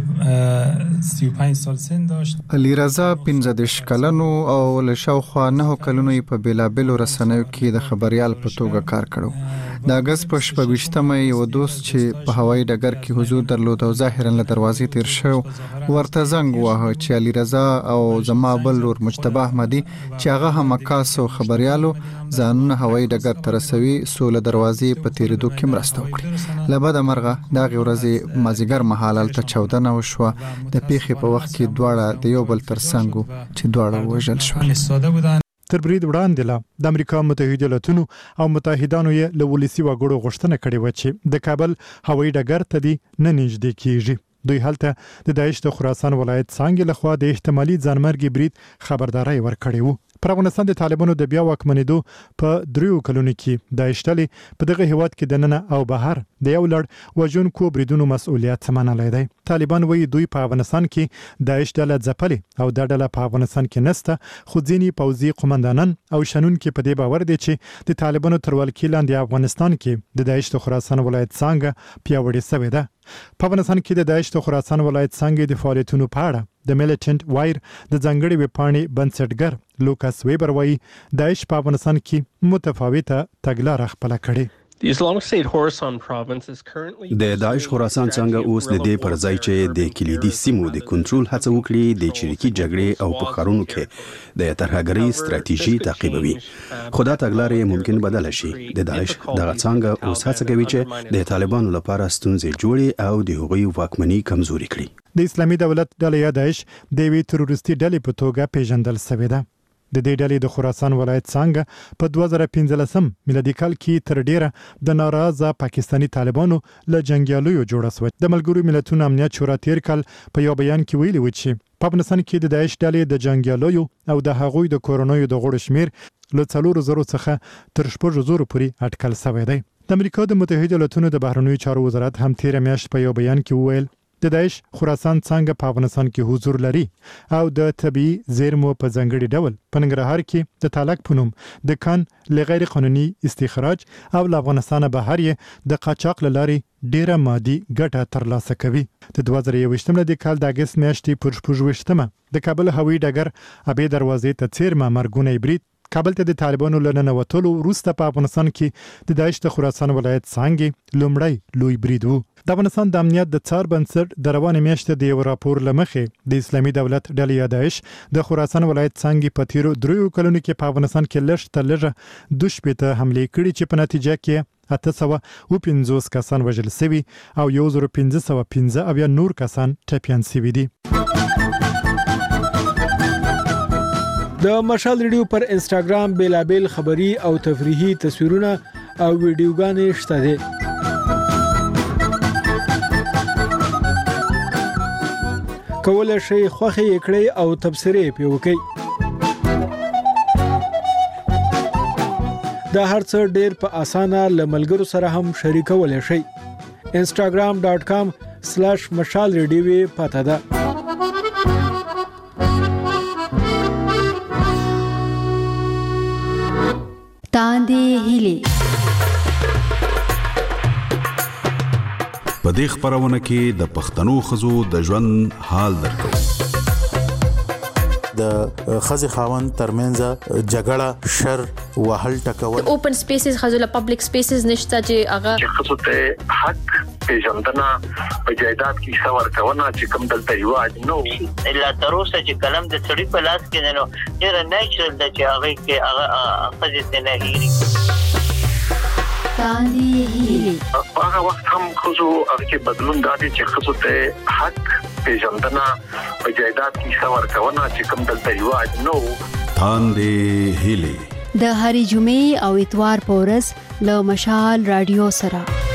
سی و پنج سال سن داشت. علي رضا پنځه دېرش کلنو او له شاوخوا نه کلونو په بیلابلو رسنیو کې د خبريال په توګه کار کړو. د اگست په شپږمه یو دوست چې په هوایي ډګر کې حضور درلود او ظاهرا له دروازې تیر شو ورته زنګ ووهه چې علي رضا او زما بل ورور مجتبی احمدي چې هغه هم عکاسو خبريالو ځانونه هوایي ډګر ته رسوي سو له دروازې په تیرېدو کې مرسته وکړي. له بده مرغه دغه ورځې مازیګر مهال هلته چاودنه وشوه. د پیښې په وخت کې دواړه د یو بل تر څنګ وو چې دواړه ووژل شول. تر برید وړاندې لا د امریکا متحده ایالاتونو او متحدانو یې له ولسي وګړو غوښتنه کړې و چې د کابل هوایي ډګر ته دې نه نږدې کیږي. دوی هلته د داعش د خراسان ولایت څنګه لخوا د احتمالي ځانمرګي برید خبرداري ورکړې وو. پر افغانستان د طالبانو د بیا واکمنېدو په دریو کلونو کې داعش ډلې په دغه هیواد کې د ننه او بهر د یو لړ وژونکو بریدونو مسؤلیت منلی دی. طالبان وایي دوی په افغانستان کې داعش ډله ځپلې او دا ډله په افغانستان کې نسته. خو ځینې پوځي قومندانان او شنونکي په دې باور دي چې د طالبانو تر ولکې لاندې افغانستان کې د داعش د خراسان ولایت څنګه پیاوړې شوې ده. په افغانستان کې د داعش د خراسان ولایت څنګه د فعالیتونو په اړه د میلیټنټ وایر د ځنګړې وپاڼې بنسټګر لوکاس ویبر وایي داعش په افغانستان کې متفاوته تګلاره خپله کړې. The Islamic State Khorasan province is currently د داعش خراسان څنګه اوس د دې پر ځای چې د کلیدي سیمو د کنټرول هڅه وکړي د چریکي جګړې او په ښارونو کې د ترهګرۍ ستراتیژي تعقیبوي. خو دا تګلارې ممکن بدله شي. د داعش دغه څنګه اوس هڅه کوي چې د طالبانو لپاره ستونزې جوړي او د هغوی واکمني کمزوري کړي. د اسلامي دولت ډله یا داعش د یوې تروریستي ډلې په توګه پیژندل شوې ده. د دې ډلې د خراسان ولایت څنګه په دوه زره پنځلسم میلادي کال کې تر ډیره د ناراضه پاکستانی طالبانو له جنگیالیو جوړه شوه. د ملګرو ملتونو امنیت شورا تیر کال په یو بیان کې ویلي و چې په افغانستان کې د داعش ډلې د جنگیالیو او د هغوی د کورونیو د غړو شمیر له څلورو زرو څخه تر شپږو زرو پورې اټکل شوی دی. د امریکا د متحده ایالاتونو د بهرنیو چارو وزارت هم تیر میاشت په یو بیان کې وویل د داعش خراسان څنګه په افغانستان کې حضور لري او د طبي زیرمو په ځنګړي ډول په ننګرهار کې د تالک په نوم د کان لغیر قانوني استخراج او له افغانستان بهر یې د قاچاق لارې ډیره مادي ګټه ترلاسه کوي. د دوه زره یوویشتم د کال د اگست میاشتې پر شپږویشتمه د کابل هوایي ډګر ابي دروازې ته څیرمه مرګونه برید کابل ته د طالبانو له ننوتلو وروسته په افغانستان کې د داعش د خراسان ولایت څنګه لومړی لوی برید وو. د افغانستان د امنیت د څار بنسټ د روانې میاشتې د یو راپور لمخې د اسلامي دولت ډلې یا داعش د خراسان ولایت څنګه په تیرو دریو کلونو کې په افغانستان کې لږ تر لږه دوه شپېته حملې کړې چې په نتیجه کې اته سوه اوه پنځوس کسان وژل شوي او یو زر پنځه سوه پنځه اویا نور کسان ټپیان شوي دي. د مشال ریډیو پر انسټاګرام بیلابل خبری او تفریحي تصویرونه او ویډیوګانې شته دي. کولای شئ خوښي یې کړئ او تبصرې پې وکړئ. دا هر څه ډېر په اسانه له ملګرو سره هم شریکولی شئ. انسټاګرام ډاټ کام سلیش مشال ریډیو پته ده. تاندې هیلې په دې خبرونه کې د پښتنو خزو د ژوند حال درکو. د خزي خاوند ترمنځ جګړه شر وهل ټکول اوپن سپیسز خزو له پبلک سپیسز نشته چې هغه چې خزو ته حق پیژندنه په جایداد کې څور کوونه چې کوم دلته یواج نو الا تر اوسه چې کلم د سړي په لاس کې نه نو ډیر نیچرل د چې هغه کې هغه خزي ته نه هېري. تاندې هیلې هغه وخت هم خزو هغه بدلون دادي چې خزو ته حق پیژندنه په جایداد کې څور کوونه چې کوم دلته یواج نو. تاندې هیلې د هرې جمعې او اتوار په ورځ له مشال رادیو سره